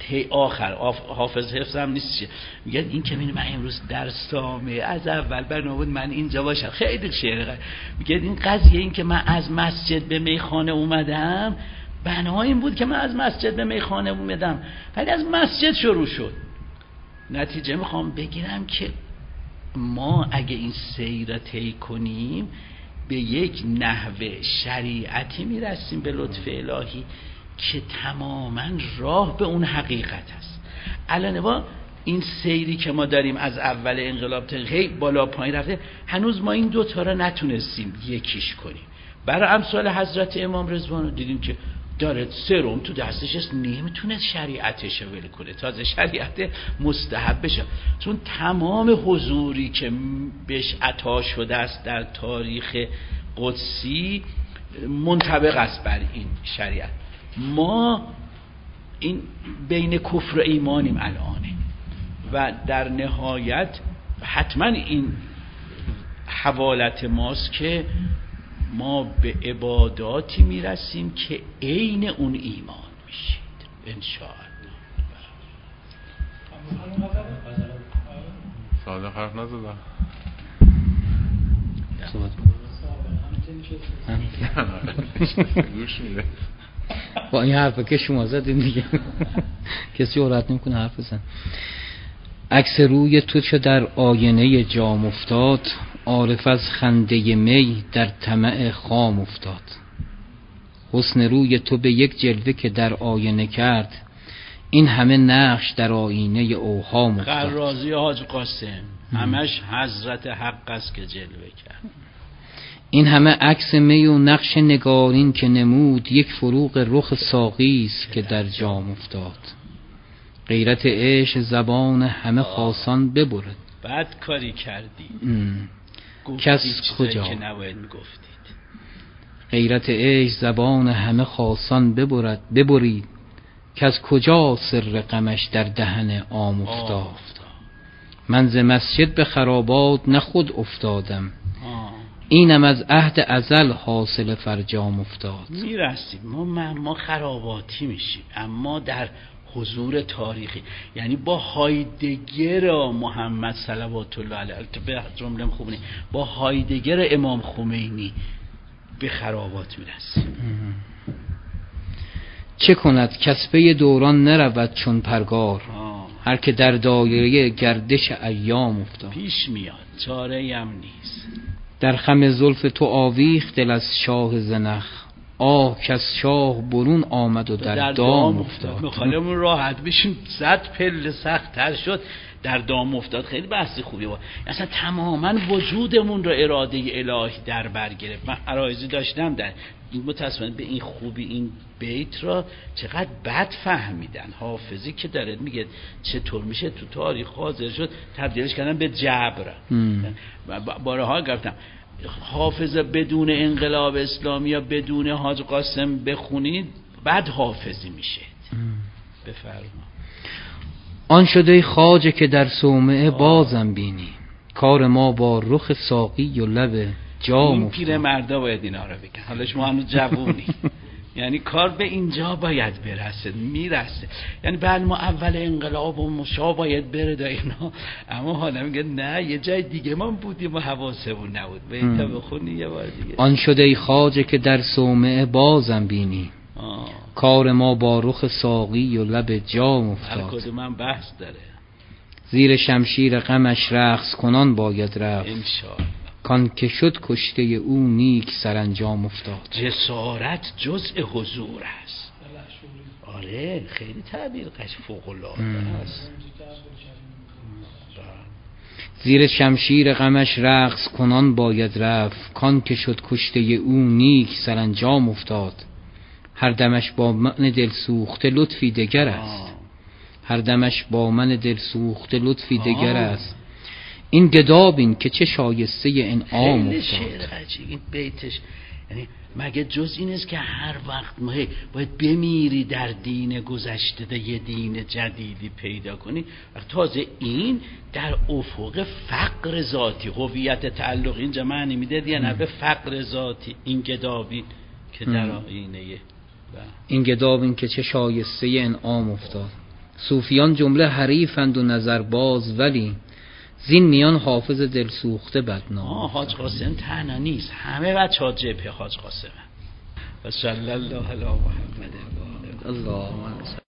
آخر حافظ حفظم نیست چیه، میگن این که من امروز در سامه از اول بنا بود من اینجا باشم. خیلی شعر میگه این قضیه این که من از مسجد به میخانه اومدم بنا این بود که من از مسجد به میخانه اومدم، ولی از مسجد شروع شد. نتیجه میخوام بگیرم که ما اگه این سیر طی کنیم به یک نحوه شریعتی میرسیم به لطف الهی که تماما راه به اون حقیقت است. الان با این سیری که ما داریم از اول انقلاب تا خیلی بالا پایین رفته، هنوز ما این دوتا رو نتونستیم یکیش کنیم. برای امثال حضرت امام رضوان رو دیدیم که داره سرم تو دستش است، نمیتونه شریعتش رو ول کنه، تازه شریعت مستحب بشه، چون تمام حضوری که بهش عطا شده است در تاریخ قدسی منطبق است بر این شریعت. ما این بین کفر و ایمانیم الانه و در نهایت حتما این حوالت ماست که ما به عباداتی میرسیم که عین اون ایمان میشید انشاءالله. ساده حرف نزدم گوش میده با این حرفه که شما زدین دیگه کسی جرئت نمیکنه حرف بزن. عکس روی تو چه در آینه جام افتاد، عارف از خنده می در طمع خام افتاد. حسن روی تو به یک جلوه که در آینه کرد، این همه نقش در آینه اوهام افتاد. قرازی حاج قاسم همش حضرت حق است که جلوه کرد. این همه عکس می و نقش نگارین که نمود، یک فروغ رخ ساقی است که در جام افتاد. غیرت عشق زبان همه خاصان ببرد. بد کاری کردی کس کجا که نباید میگفتید. غیرت عشق زبان همه خاصان ببرید، کس کجا سر غمش در دهن عام افتاد. من ز مسجد به خرابات نه خود افتادم، اینم از عهد ازل حاصل فرجام افتاد. میرسیم ما خراباتی میشیم، اما در حضور تاریخی، یعنی با هایدگر محمد صلوات الله علیه به جمله خوبه، با هایدگر امام خمینی به خرابات میرسیم. چه کند کسبه دوران نرود چون پرگار، هر که در دایره گردش ایام افتاد. پیش میاد چاره هم نیست. در خم زلف تو آویخت دل از شاه زنخ، آه که از شاه برون آمد و در دام افتاد. مخالمون راحت بشیم 100 پله سخت تر شد، در دام افتاد. خیلی بحثی خوبی بود، اصلا تماما وجودمون رو اراده الهی در بر گرفت. من عرایزی داشتم در متاسفانه به این خوبی این بیت را چقدر بد فهمیدن. حافظی که داره میگه چطور میشه تو تاریخ حاضر شد تبدیلش کردن به جبر. بارها گفتم حافظ بدون انقلاب اسلامی یا بدون حاج قاسم بخونید بعد حافظی میشه. بفرما. آن شده خواجه که در صومعه بازم بینی، کار ما با رخ ساقی و لب جام افتاد. این پیر مردا باید اینا رو بگن، حالا شما هنوز جوونی یعنی کار به اینجا باید برسه، میرسه. یعنی بعد ما اول انقلاب و مشا باید بره دا اینا، اما حالا میگه نه یه جای دیگه ما بودیم و حواسمون نبود. به این تا بخونی یه بار دیگه. آن شده ای خواجه که در صومعه بازم بینی، کار ما با رخ ساقی و لب جام افتاد. هر کدوم من بحث داره. زیر شمشیر غمش رقص کنان باید رفت، انشاءالله کان که شد کشته او نیک سرانجام افتاد. جسارت جزء حضور است. آره خیلی تعبیر فوق العاده است. زیر شمشیر غمش رقص کنان باید رفت، کان که شد کشته او نیک سرانجام افتاد. هر دمش با من دل سوخته لطفی دگر است، هر دمش با من دل سوخته لطفی دگر است. این گداب این که چه شایسته انعام افتاد. شعر عجیب این بیتش، یعنی مگه جز این است که هر وقت ما باید بمیری در دین گذشته ده یه دین جدیدی پیدا کنی. تازه این در افق فقر ذاتی، هویت تعلق اینجا معنی میده دیگه، نه به فقر ذاتی. این گدابی که در آینه، این گداب این که چه شایسته انعام افتاد. صوفیان جمله حریفند و نظر باز، ولی زین میان حافظ دل سوخته بدنام. حاج قاسم تنها نیست، همه بچه‌ها جبهه حاج قاسم. و صلی الله علی محمد. اللهم